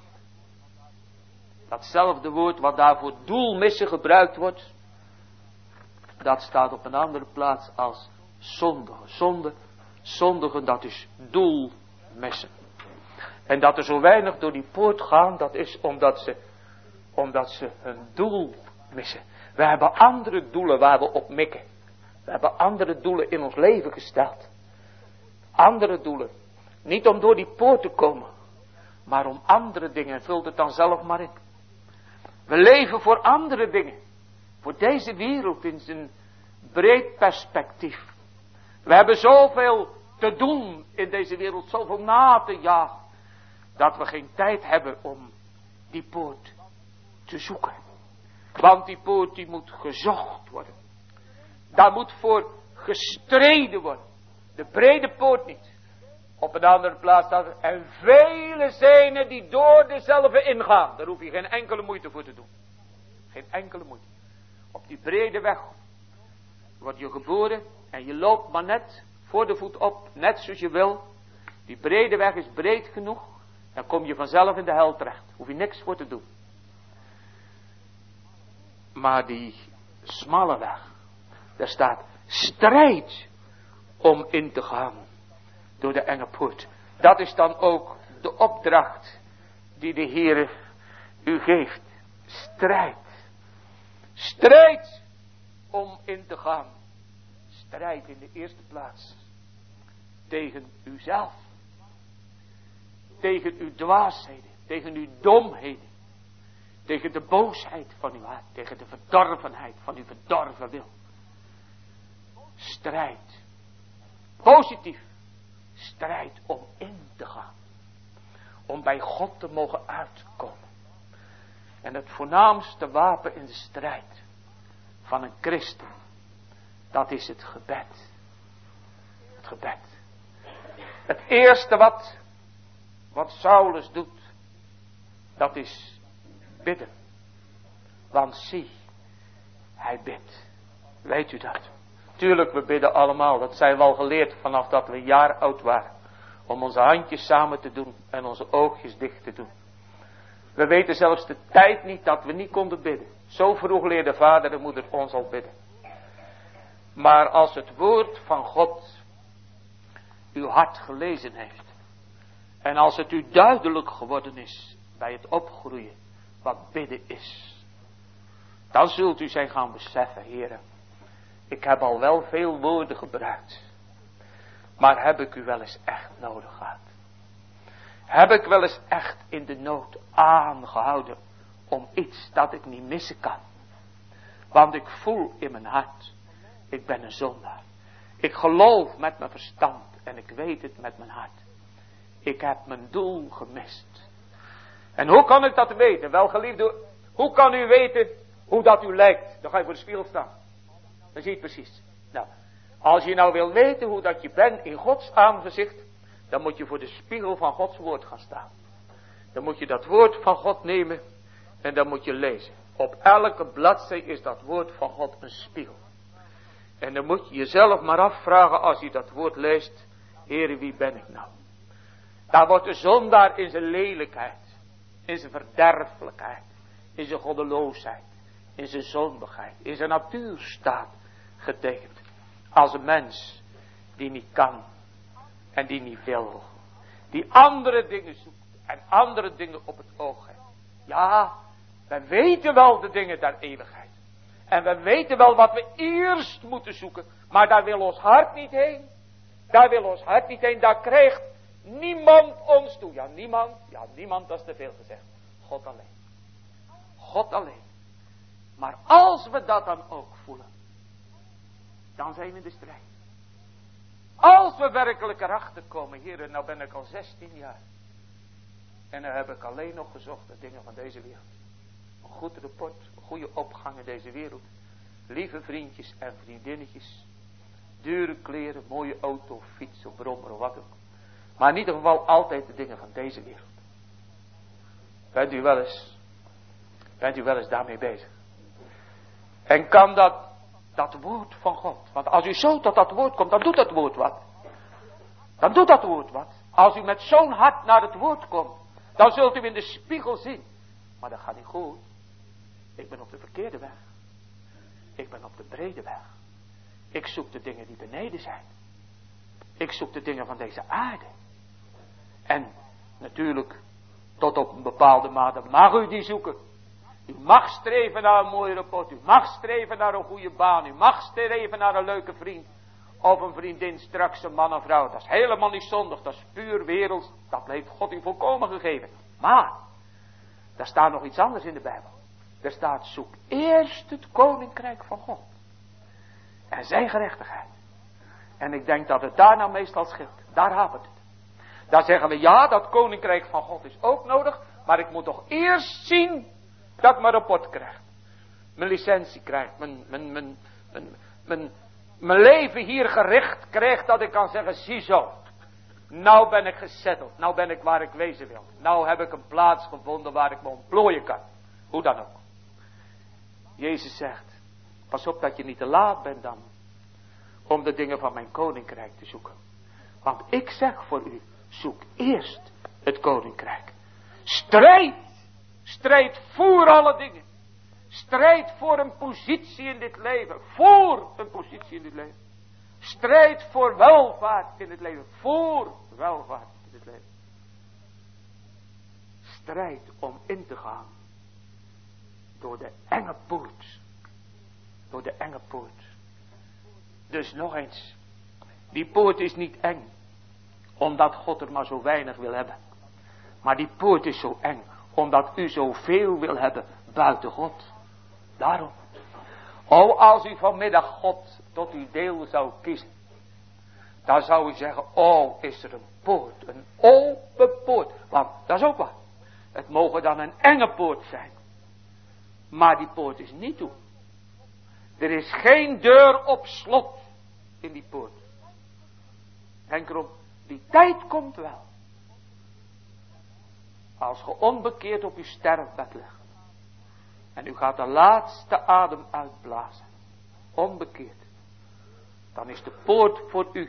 Datzelfde woord wat daarvoor doelmissen gebruikt wordt. Dat staat op een andere plaats als zondigen. Zondigen, dat is doelmissen. En dat er zo weinig door die poort gaan, dat is omdat ze hun doel missen. We hebben andere doelen waar we op mikken. We hebben andere doelen in ons leven gesteld. Andere doelen. Niet om door die poort te komen. Maar om andere dingen. Vult het dan zelf maar in. We leven voor andere dingen. Voor deze wereld in zijn breed perspectief. We hebben zoveel te doen in deze wereld. Zoveel na te jagen. Dat we geen tijd hebben om die poort te zoeken. Want die poort die moet gezocht worden. Daar moet voor gestreden worden. De brede poort niet. Op een andere plaats staat er. En vele zijn er die door dezelfde ingaan. Daar hoef je geen enkele moeite voor te doen. Geen enkele moeite. Op die brede weg word je geboren. En je loopt maar net voor de voet op. Net zoals je wil. Die brede weg is breed genoeg. Dan kom je vanzelf in de hel terecht. Hoef je niks voor te doen. Maar die smalle weg. Daar staat strijd om in te gaan. Door de enge poort. Dat is dan ook de opdracht die de Heere u geeft. Strijd. Strijd om in te gaan. Strijd in de eerste plaats. Tegen uzelf. Tegen uw dwaasheden. Tegen uw domheden. Tegen de boosheid van uw hart. Tegen de verdorvenheid van uw verdorven wil. Strijd. Positief. Strijd om in te gaan. Om bij God te mogen uitkomen. En het voornaamste wapen in de strijd van een christen. Dat is het gebed. Het gebed. Het eerste wat Saulus doet. Dat is bidden. Want zie, hij bidt. Weet u dat? Tuurlijk, we bidden allemaal. Dat zijn we al geleerd vanaf dat we een jaar oud waren. Om onze handjes samen te doen en onze oogjes dicht te doen. We weten zelfs de tijd niet dat we niet konden bidden. Zo vroeg leerde vader en moeder ons al bidden. Maar als het woord van God uw hart gelezen heeft. En als het u duidelijk geworden is bij het opgroeien wat bidden is. Dan zult u zijn gaan beseffen, heren. Ik heb al wel veel woorden gebruikt. Maar heb ik u wel eens echt nodig gehad? Heb ik wel eens echt in de nood aangehouden om iets dat ik niet missen kan. Want ik voel in mijn hart, ik ben een zondaar. Ik geloof met mijn verstand en ik weet het met mijn hart. Ik heb mijn doel gemist. En hoe kan ik dat weten? Wel geliefde, hoe kan u weten hoe dat u lijkt? Dan ga je voor de spiegel staan. Dan zie je het precies. Nou, als je nou wil weten hoe dat je bent in Gods aangezicht, dan moet je voor de spiegel van Gods woord gaan staan. Dan moet je dat woord van God nemen en dan moet je lezen. Op elke bladzij is dat woord van God een spiegel. En dan moet je jezelf maar afvragen als je dat woord leest. Heere, wie ben ik nou? Daar wordt de zondaar in zijn lelijkheid, in zijn verderfelijkheid, in zijn goddeloosheid, in zijn zondigheid, in zijn natuurstaat getekend. Als een mens die niet kan en die niet wil. Die andere dingen zoekt en andere dingen op het oog heeft. Ja, wij weten wel de dingen der eeuwigheid. En we weten wel wat we eerst moeten zoeken. Maar daar wil ons hart niet heen. Daar wil ons hart niet heen. Daar krijgt niemand ons toe. Ja, niemand, dat is te veel gezegd. God alleen. God alleen. Maar als we dat dan ook voelen, dan zijn we in de strijd. Als we werkelijk erachter komen, heren, nou ben ik al 16 jaar. En dan heb ik alleen nog gezocht de dingen van deze wereld. Een goed rapport, een goede opgang in deze wereld. Lieve vriendjes en vriendinnetjes. Dure kleren, mooie auto, fiets of brommer of wat ook. Maar in ieder geval altijd de dingen van deze wereld. Bent u wel eens daarmee bezig? En kan dat woord van God. Want als u zo tot dat woord komt, dan doet dat woord wat. Dan doet dat woord wat. Als u met zo'n hart naar het woord komt, dan zult u in de spiegel zien. Maar dat gaat niet goed. Ik ben op de verkeerde weg. Ik ben op de brede weg. Ik zoek de dingen die beneden zijn. Ik zoek de dingen van deze aarde. En natuurlijk, tot op een bepaalde mate mag u die zoeken. U mag streven naar een mooi rapport. U mag streven naar een goede baan. U mag streven naar een leuke vriend. Of een vriendin, straks een man of vrouw. Dat is helemaal niet zondig. Dat is puur werelds. Dat heeft God u volkomen gegeven. Maar, daar staat nog iets anders in de Bijbel. Er staat, zoek eerst het koninkrijk van God. En zijn gerechtigheid. En ik denk dat het daar nou meestal scheelt. Daar hapert het. Daar zeggen we, ja, dat koninkrijk van God is ook nodig. Maar ik moet toch eerst zien dat ik mijn rapport krijg. Mijn licentie krijg. Mijn leven hier gericht krijgt dat ik kan zeggen, ziezo. Nou ben ik gezetteld. Nou ben ik waar ik wezen wil. Nou heb ik een plaats gevonden waar ik me ontplooien kan. Hoe dan ook. Jezus zegt, pas op dat je niet te laat bent dan. Om de dingen van mijn koninkrijk te zoeken. Want ik zeg voor u, zoek eerst het koninkrijk. Strijd voor alle dingen. Strijd voor een positie in dit leven. Voor een positie in dit leven. Strijd voor welvaart in het leven. Voor welvaart in het leven. Strijd om in te gaan. Door de enge poort. Door de enge poort. Dus nog eens. Die poort is niet eng. Omdat God er maar zo weinig wil hebben. Maar die poort is zo eng. Omdat u zoveel wil hebben buiten God. Daarom. Oh, als u vanmiddag God tot uw deel zou kiezen. Dan zou u zeggen, oh, is er een poort. Een open poort. Want dat is ook wat. Het mogen dan een enge poort zijn. Maar die poort is niet toe. Er is geen deur op slot in die poort. Denk erom, die tijd komt wel. Als ge onbekeerd op uw sterfbed ligt. En u gaat de laatste adem uitblazen. Onbekeerd. Dan is de poort voor u.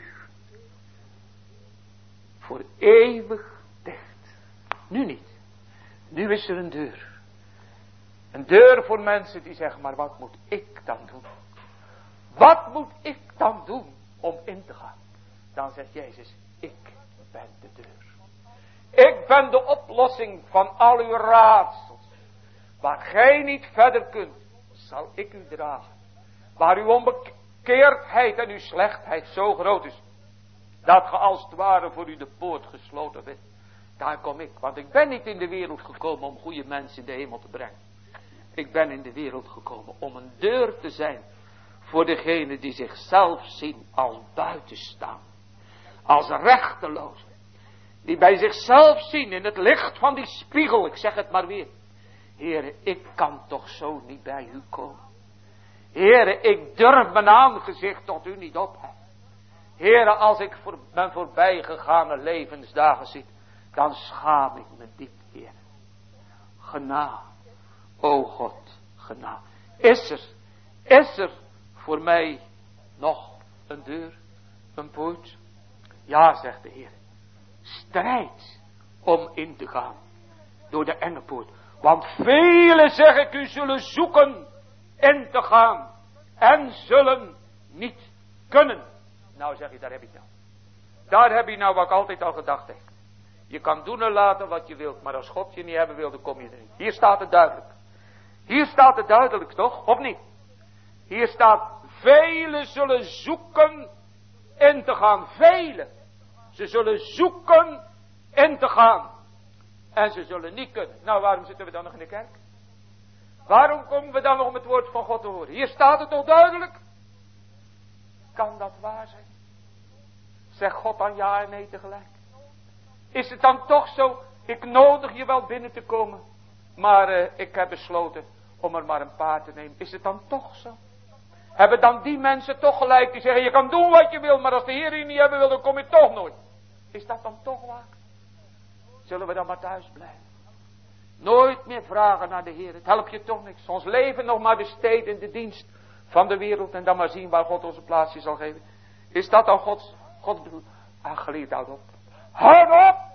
Voor eeuwig dicht. Nu niet. Nu is er een deur. Een deur voor mensen die zeggen, maar wat moet ik dan doen? Wat moet ik dan doen om in te gaan? Dan zegt Jezus, ik ben de deur. Ik ben de oplossing van al uw raadsels. Waar gij niet verder kunt, zal ik u dragen. Waar uw onbekeerdheid en uw slechtheid zo groot is, dat ge als het ware voor u de poort gesloten bent. Daar kom ik, want ik ben niet in de wereld gekomen om goede mensen in de hemel te brengen. Ik ben in de wereld gekomen om een deur te zijn voor degenen die zichzelf zien als buitenstaan. Als rechtelozen. Die bij zichzelf zien in het licht van die spiegel. Ik zeg het maar weer. Heere, ik kan toch zo niet bij u komen. Heere, ik durf mijn aangezicht tot u niet opheffen. Heere, als ik mijn voorbijgegane levensdagen zie, dan schaam ik me diep, Heere. Genade, o God, genade. Is er voor mij nog een deur, een poort? Ja, zegt de Heer. Strijd om in te gaan door de enge poort. Want velen, zeg ik u, zullen zoeken in te gaan en zullen niet kunnen. Nou zeg je, daar heb je het nou. Daar heb je nou wat ik altijd al gedacht heb. Je kan doen en laten wat je wilt, maar als God je niet hebben wil, dan kom je er niet. Hier staat het duidelijk. Hier staat het duidelijk, toch? Of niet? Hier staat, velen zullen zoeken in te gaan. Velen. Ze zullen zoeken in te gaan. En ze zullen niet kunnen. Nou, waarom zitten we dan nog in de kerk? Waarom komen we dan nog om het woord van God te horen? Hier staat het toch duidelijk? Kan dat waar zijn? Zegt God dan ja en nee tegelijk? Is het dan toch zo, ik nodig je wel binnen te komen, maar ik heb besloten om er maar een paar te nemen. Is het dan toch zo? Hebben dan die mensen toch gelijk die zeggen, je kan doen wat je wil, maar als de Heer je niet hebben wil, dan kom je toch nooit. Is dat dan toch waar? Zullen we dan maar thuis blijven? Nooit meer vragen naar de Heer. Het helpt je toch niks. Ons leven nog maar besteden in de dienst van de wereld. En dan maar zien waar God onze plaatsje zal geven. Is dat dan God bedoelt? Ah, geliefd, houd op. Houd op!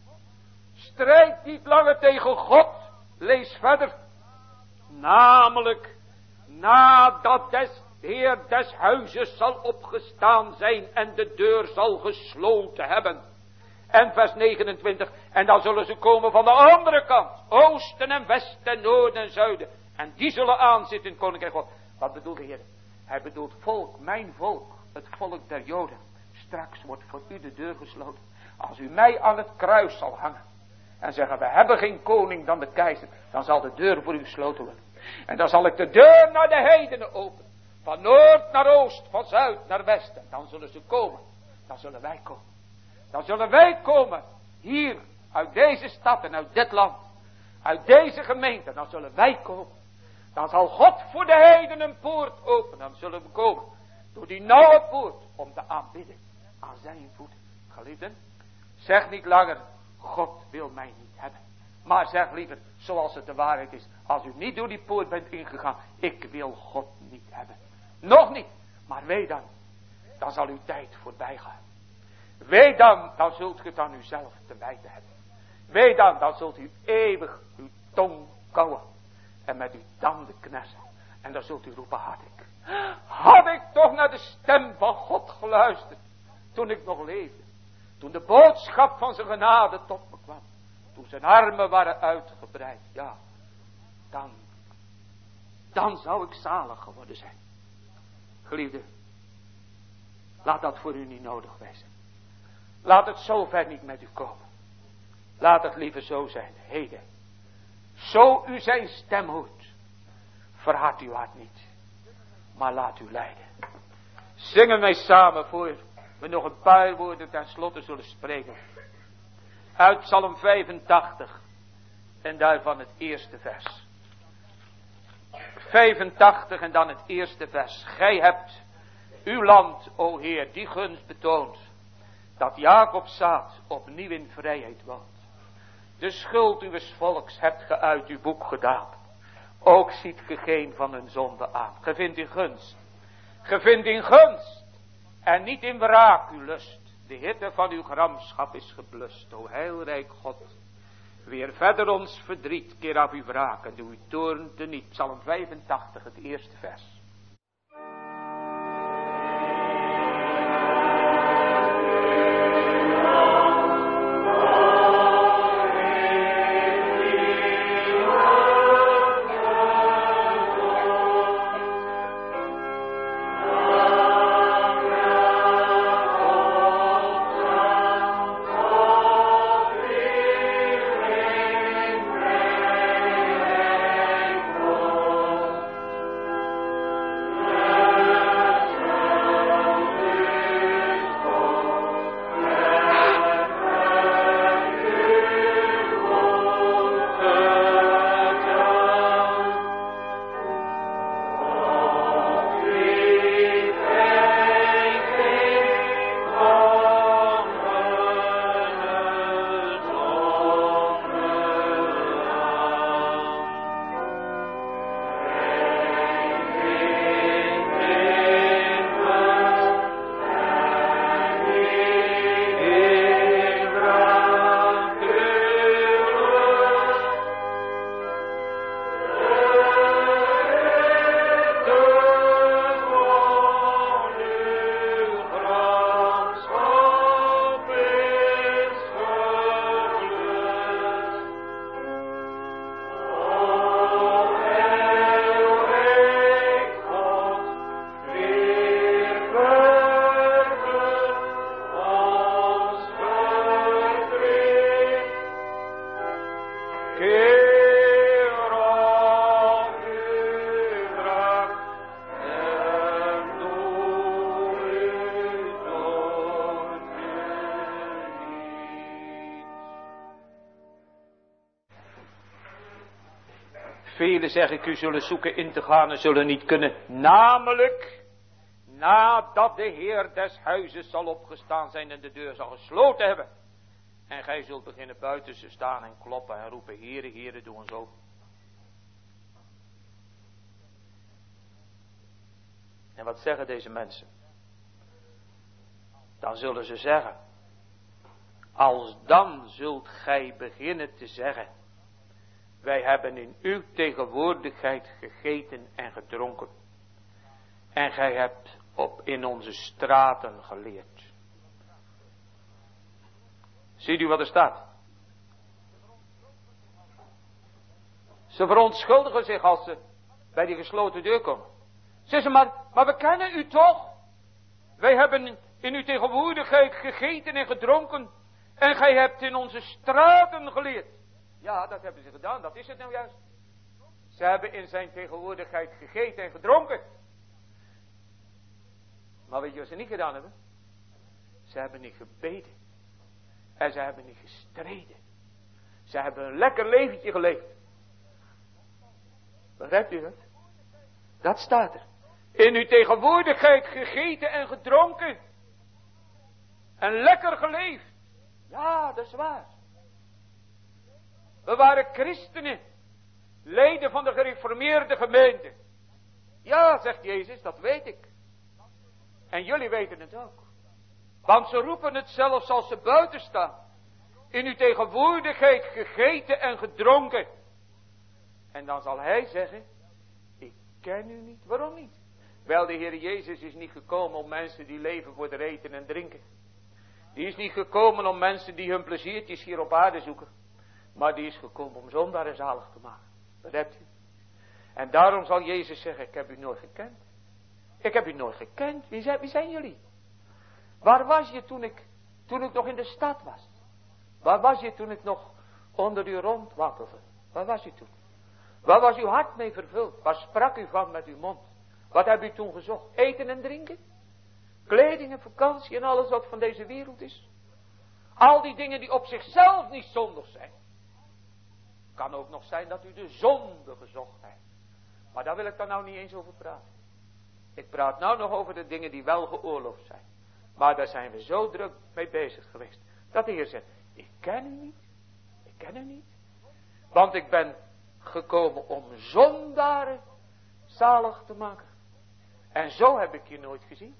Strijd niet langer tegen God. Lees verder. Namelijk, nadat de Heer des huizes zal opgestaan zijn en de deur zal gesloten hebben. En vers 29. En dan zullen ze komen van de andere kant. Oosten en westen, noorden en zuiden. En die zullen aanzitten in het koninkrijk God. Wat bedoelt de Heer? Hij bedoelt volk, mijn volk. Het volk der Joden. Straks wordt voor u de deur gesloten. Als u mij aan het kruis zal hangen. En zeggen we hebben geen koning dan de keizer. Dan zal de deur voor u gesloten worden. En dan zal ik de deur naar de heidenen openen. Van noord naar oost. Van zuid naar westen. Dan zullen ze komen. Dan zullen wij komen. Dan zullen wij komen, hier, uit deze stad en uit dit land, uit deze gemeente, dan zullen wij komen. Dan zal God voor de heidenen een poort openen, dan zullen we komen, door die nauwe poort, om te aanbidden aan zijn voeten. Geliefden, zeg niet langer, God wil mij niet hebben. Maar zeg liever, zoals het de waarheid is, als u niet door die poort bent ingegaan, ik wil God niet hebben. Nog niet, maar weet dan zal uw tijd voorbij gaan. Weet dan zult u het aan uzelf te wijten hebben. Weet dan zult u eeuwig uw tong kauwen. En met uw tanden knersen. En dan zult u roepen, had ik toch naar de stem van God geluisterd. Toen ik nog leefde. Toen de boodschap van zijn genade tot me kwam. Toen zijn armen waren uitgebreid. Ja, dan zou ik zalig geworden zijn. Geliefde, laat dat voor u niet nodig wezen. Laat het zo ver niet met u komen. Laat het liever zo zijn, heden. Zo u zijn stem hoort. Verhard uw hart niet. Maar laat u leiden. Zingen wij samen voor we nog een paar woorden ten slotte zullen spreken. Uit Psalm 85. En daarvan het eerste vers. 85 en dan het eerste vers. Gij hebt uw land, o Heer, die gunst betoond. Dat Jacob's zaad opnieuw in vrijheid woont. De schuld uws volks hebt ge uit uw boek gedaan. Ook ziet ge geen van hun zonde aan. Ge vindt in gunst. Ge vindt in gunst. En niet in wraak uw lust. De hitte van uw gramschap is geblust. O heilrijk God. Weer verder ons verdriet. Keer af uw wraak. En doe uw toorn teniet. Psalm 85, het eerste vers. Oh velen, zeg ik u, zullen zoeken in te gaan en zullen niet kunnen. Namelijk, nadat de Heer des huizes zal opgestaan zijn en de deur zal gesloten hebben. En gij zult beginnen buiten ze staan en kloppen en roepen, Heere, Heere, doe ons open. En wat zeggen deze mensen? Dan zullen ze zeggen, als dan zult gij beginnen te zeggen, wij hebben in uw tegenwoordigheid gegeten en gedronken. En gij hebt in onze straten geleerd. Ziet u wat er staat? Ze verontschuldigen zich als ze bij die gesloten deur komen. Ze zeggen, maar we kennen u toch? Wij hebben in uw tegenwoordigheid gegeten en gedronken. En gij hebt in onze straten geleerd. Ja, dat hebben ze gedaan, dat is het nou juist. Ze hebben in zijn tegenwoordigheid gegeten en gedronken. Maar weet je wat ze niet gedaan hebben? Ze hebben niet gebeden. En ze hebben niet gestreden. Ze hebben een lekker leventje geleefd. Begrijpt u dat? Dat staat er. In uw tegenwoordigheid gegeten en gedronken. En lekker geleefd. Ja, dat is waar. We waren christenen. Leden van de gereformeerde gemeente. Ja, zegt Jezus, dat weet ik. En jullie weten het ook. Want ze roepen het zelfs als ze buiten staan. In uw tegenwoordigheid gegeten en gedronken. En dan zal hij zeggen, ik ken u niet. Waarom niet? Wel, de Heer Jezus is niet gekomen om mensen die leven voor het eten en drinken. Die is niet gekomen om mensen die hun pleziertjes hier op aarde zoeken. Maar die is gekomen om zondaren zalig te maken. Begrijpt u? En daarom zal Jezus zeggen, ik heb u nooit gekend. Ik heb u nooit gekend. Wie zijn jullie? Waar was je toen ik nog in de stad was? Waar was je toen ik nog onder u rondwappelde? Waar was u toen? Waar was uw hart mee vervuld? Waar sprak u van met uw mond? Wat heb u toen gezocht? Eten en drinken? Kleding en vakantie en alles wat van deze wereld is? Al die dingen die op zichzelf niet zondig zijn. Kan ook nog zijn dat u de zonde gezocht heeft. Maar daar wil ik dan nou niet eens over praten. Ik praat nou nog over de dingen die wel geoorloofd zijn. Maar daar zijn we zo druk mee bezig geweest. Dat de Heer zegt, ik ken u niet. Ik ken u niet. Want ik ben gekomen om zondaren zalig te maken. En zo heb ik je nooit gezien.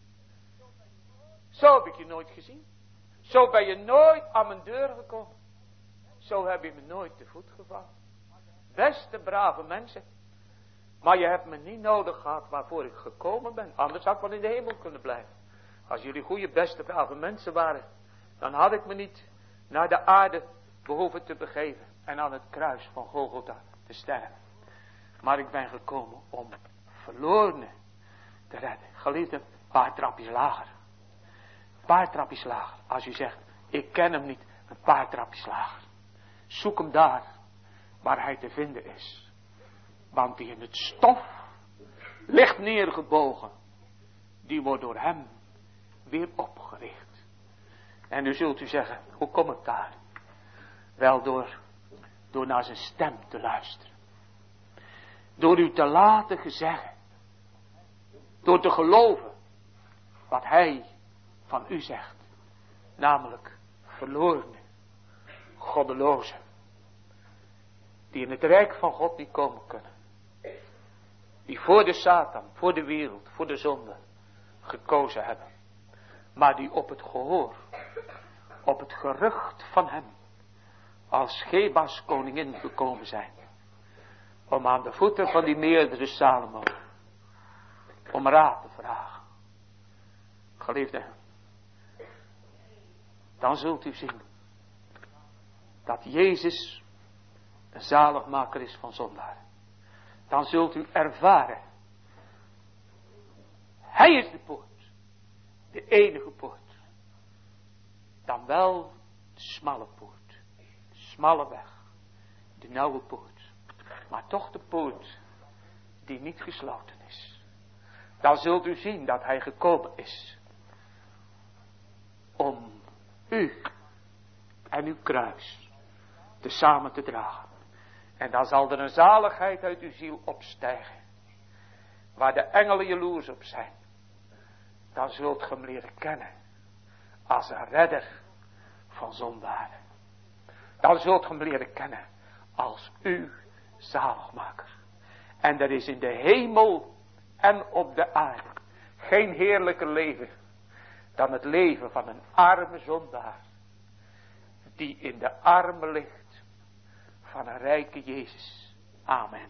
Zo heb ik je nooit gezien. Zo ben je nooit aan mijn deur gekomen. Zo heb je me nooit te voet gevallen. Beste brave mensen. Maar je hebt me niet nodig gehad waarvoor ik gekomen ben. Anders had ik wel in de hemel kunnen blijven. Als jullie goede, beste, brave mensen waren. Dan had ik me niet naar de aarde behoeven te begeven. En aan het kruis van Golgotha te sterven. Maar ik ben gekomen om verlorenen te redden. Geliefde, een paar trapjes lager. Een paar trapjes lager. Als u zegt, ik ken hem niet. Een paar trapjes lager. Zoek hem daar waar hij te vinden is. Want die in het stof ligt neergebogen. Die wordt door hem weer opgericht. En nu zult u zeggen, hoe kom ik daar? Wel door naar zijn stem te luisteren. Door u te laten gezeggen. Door te geloven wat hij van u zegt. Namelijk verlorenen, goddelozen. Die in het rijk van God niet komen kunnen. Die voor de Satan, voor de wereld, voor de zonde gekozen hebben. Maar die op het gehoor, op het gerucht van hem, als Geba's koningin gekomen zijn. Om aan de voeten van die meerdere Salomo, om raad te vragen. Geliefde, dan zult u zien dat Jezus een zaligmaker is van zondaren. Dan zult u ervaren. Hij is de poort. De enige poort. Dan wel de smalle poort. De smalle weg. De nauwe poort. Maar toch de poort die niet gesloten is. Dan zult u zien dat hij gekomen is. Om u en uw kruis tezamen te dragen. En dan zal er een zaligheid uit uw ziel opstijgen. Waar de engelen jaloers op zijn. Dan zult ge hem leren kennen. Als een redder van zondaren. Dan zult ge hem leren kennen. Als uw zaligmaker. En er is in de hemel en op de aarde. Geen heerlijker leven. Dan het leven van een arme zondaar. Die in de armen ligt. Van een rijke Jezus. Amen.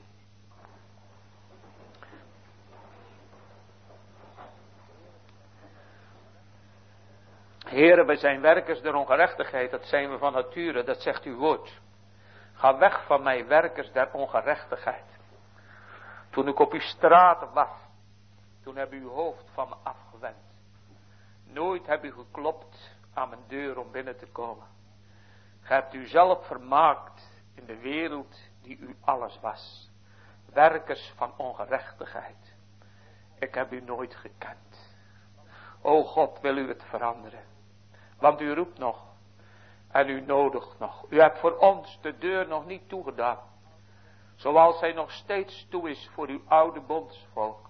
Heren, wij zijn werkers der ongerechtigheid. Dat zijn we van nature. Dat zegt uw woord. Ga weg van mij, werkers der ongerechtigheid. Toen ik op uw straten was. Toen heb u uw hoofd van me afgewend. Nooit heb u geklopt aan mijn deur om binnen te komen. Gij hebt u zelf vermaakt in de wereld die u alles was. Werkers van ongerechtigheid. Ik heb u nooit gekend. O God, wil u het veranderen. Want u roept nog. En u nodigt nog. U hebt voor ons de deur nog niet toegedaan. Zoals zij nog steeds toe is voor uw oude bondsvolk.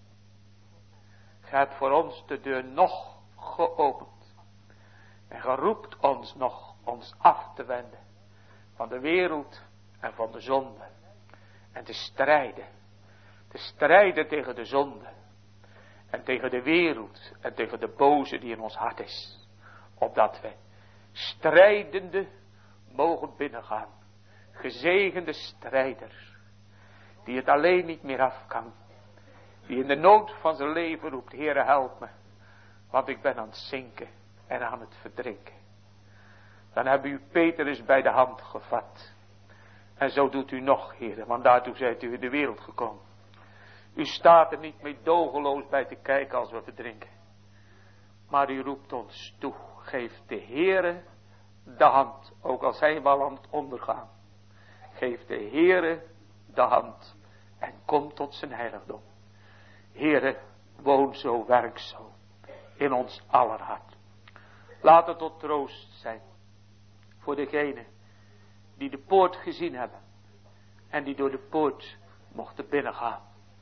Gij hebt voor ons de deur nog geopend. En ge roept ons nog ons af te wenden. Van de wereld en van de zonde. En te strijden. Te strijden tegen de zonde. En tegen de wereld. En tegen de boze die in ons hart is. Opdat wij strijdende mogen binnengaan. Gezegende strijder. Die het alleen niet meer af kan. Die in de nood van zijn leven roept. Heere, help me. Want ik ben aan het zinken en aan het verdrinken. Dan hebt u Petrus bij de hand gevat. En zo doet u nog, Heere. Want daartoe zijt u in de wereld gekomen. U staat er niet meedogenloos bij te kijken als we verdrinken. Maar u roept ons toe. Geef de Heere de hand. Ook al zijn we al aan het ondergaan. Geef de Heere de hand. En kom tot zijn heiligdom. Heere, woon zo, werk zo. In ons aller hart. Laat het tot troost zijn. Voor degenen die de poort gezien hebben. En die door de poort mochten binnengaan.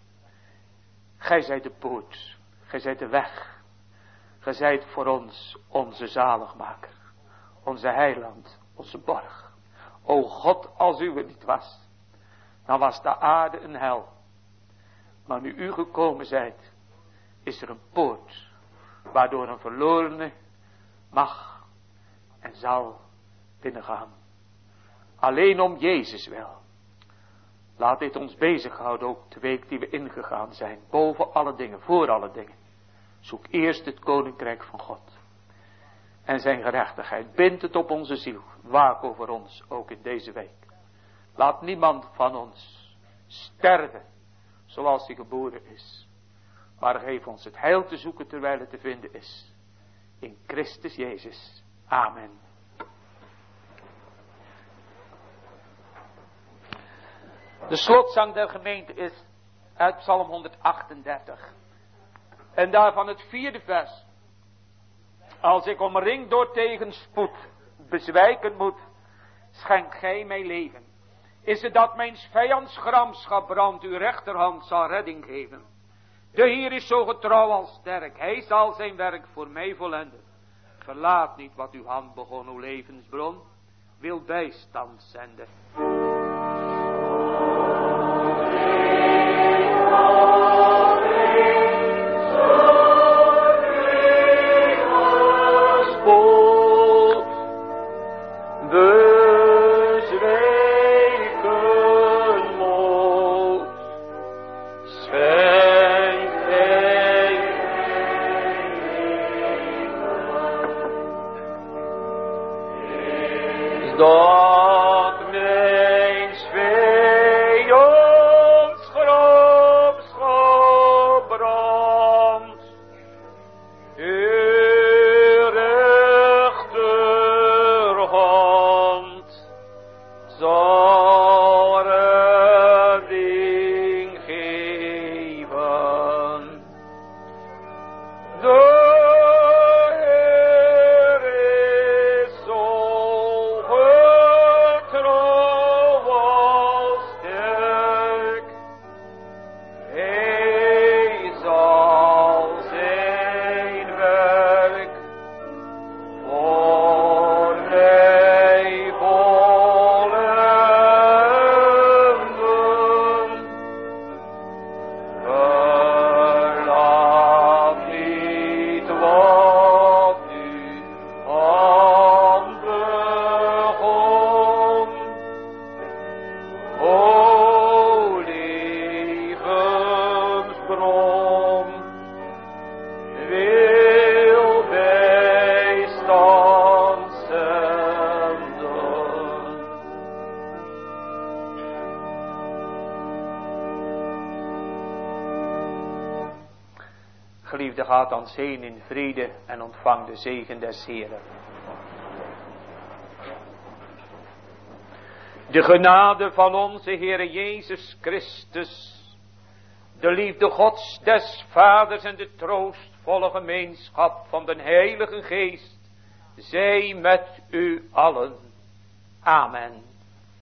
Gij zijt de poort. Gij zijt de weg. Gij zijt voor ons onze zaligmaker. Onze heiland. Onze borg. O God, als u er niet was. Dan was de aarde een hel. Maar nu u gekomen zijt. Is er een poort. Waardoor een verlorene mag. En zal binnengaan. Alleen om Jezus wil. Laat dit ons bezighouden ook de week die we ingegaan zijn. Boven alle dingen, voor alle dingen. Zoek eerst het koninkrijk van God. En zijn gerechtigheid. Bind het op onze ziel. Waak over ons, ook in deze week. Laat niemand van ons sterven, zoals hij geboren is. Maar geef ons het heil te zoeken terwijl het te vinden is. In Christus Jezus. Amen. De slotzang der gemeente is uit Psalm 138. En daarvan het 4e vers. Als ik omringd door tegenspoed bezwijken moet, schenk gij mij leven. Is het dat mijn vijands gramschap brandt, uw rechterhand zal redding geven. De Heer is zo getrouw als sterk, hij zal zijn werk voor mij vollenden. Verlaat niet wat uw hand begon, uw levensbron, wil bijstand zenden. De Heer is zo bron wil bijstand zenden. Geliefde, gaat dan heen in vrede en ontvang de zegen des Heeren. De genade van onze Heere Jezus Christus, de liefde Gods des Vaders en de troostvolle gemeenschap van de Heilige Geest, zij met u allen. Amen.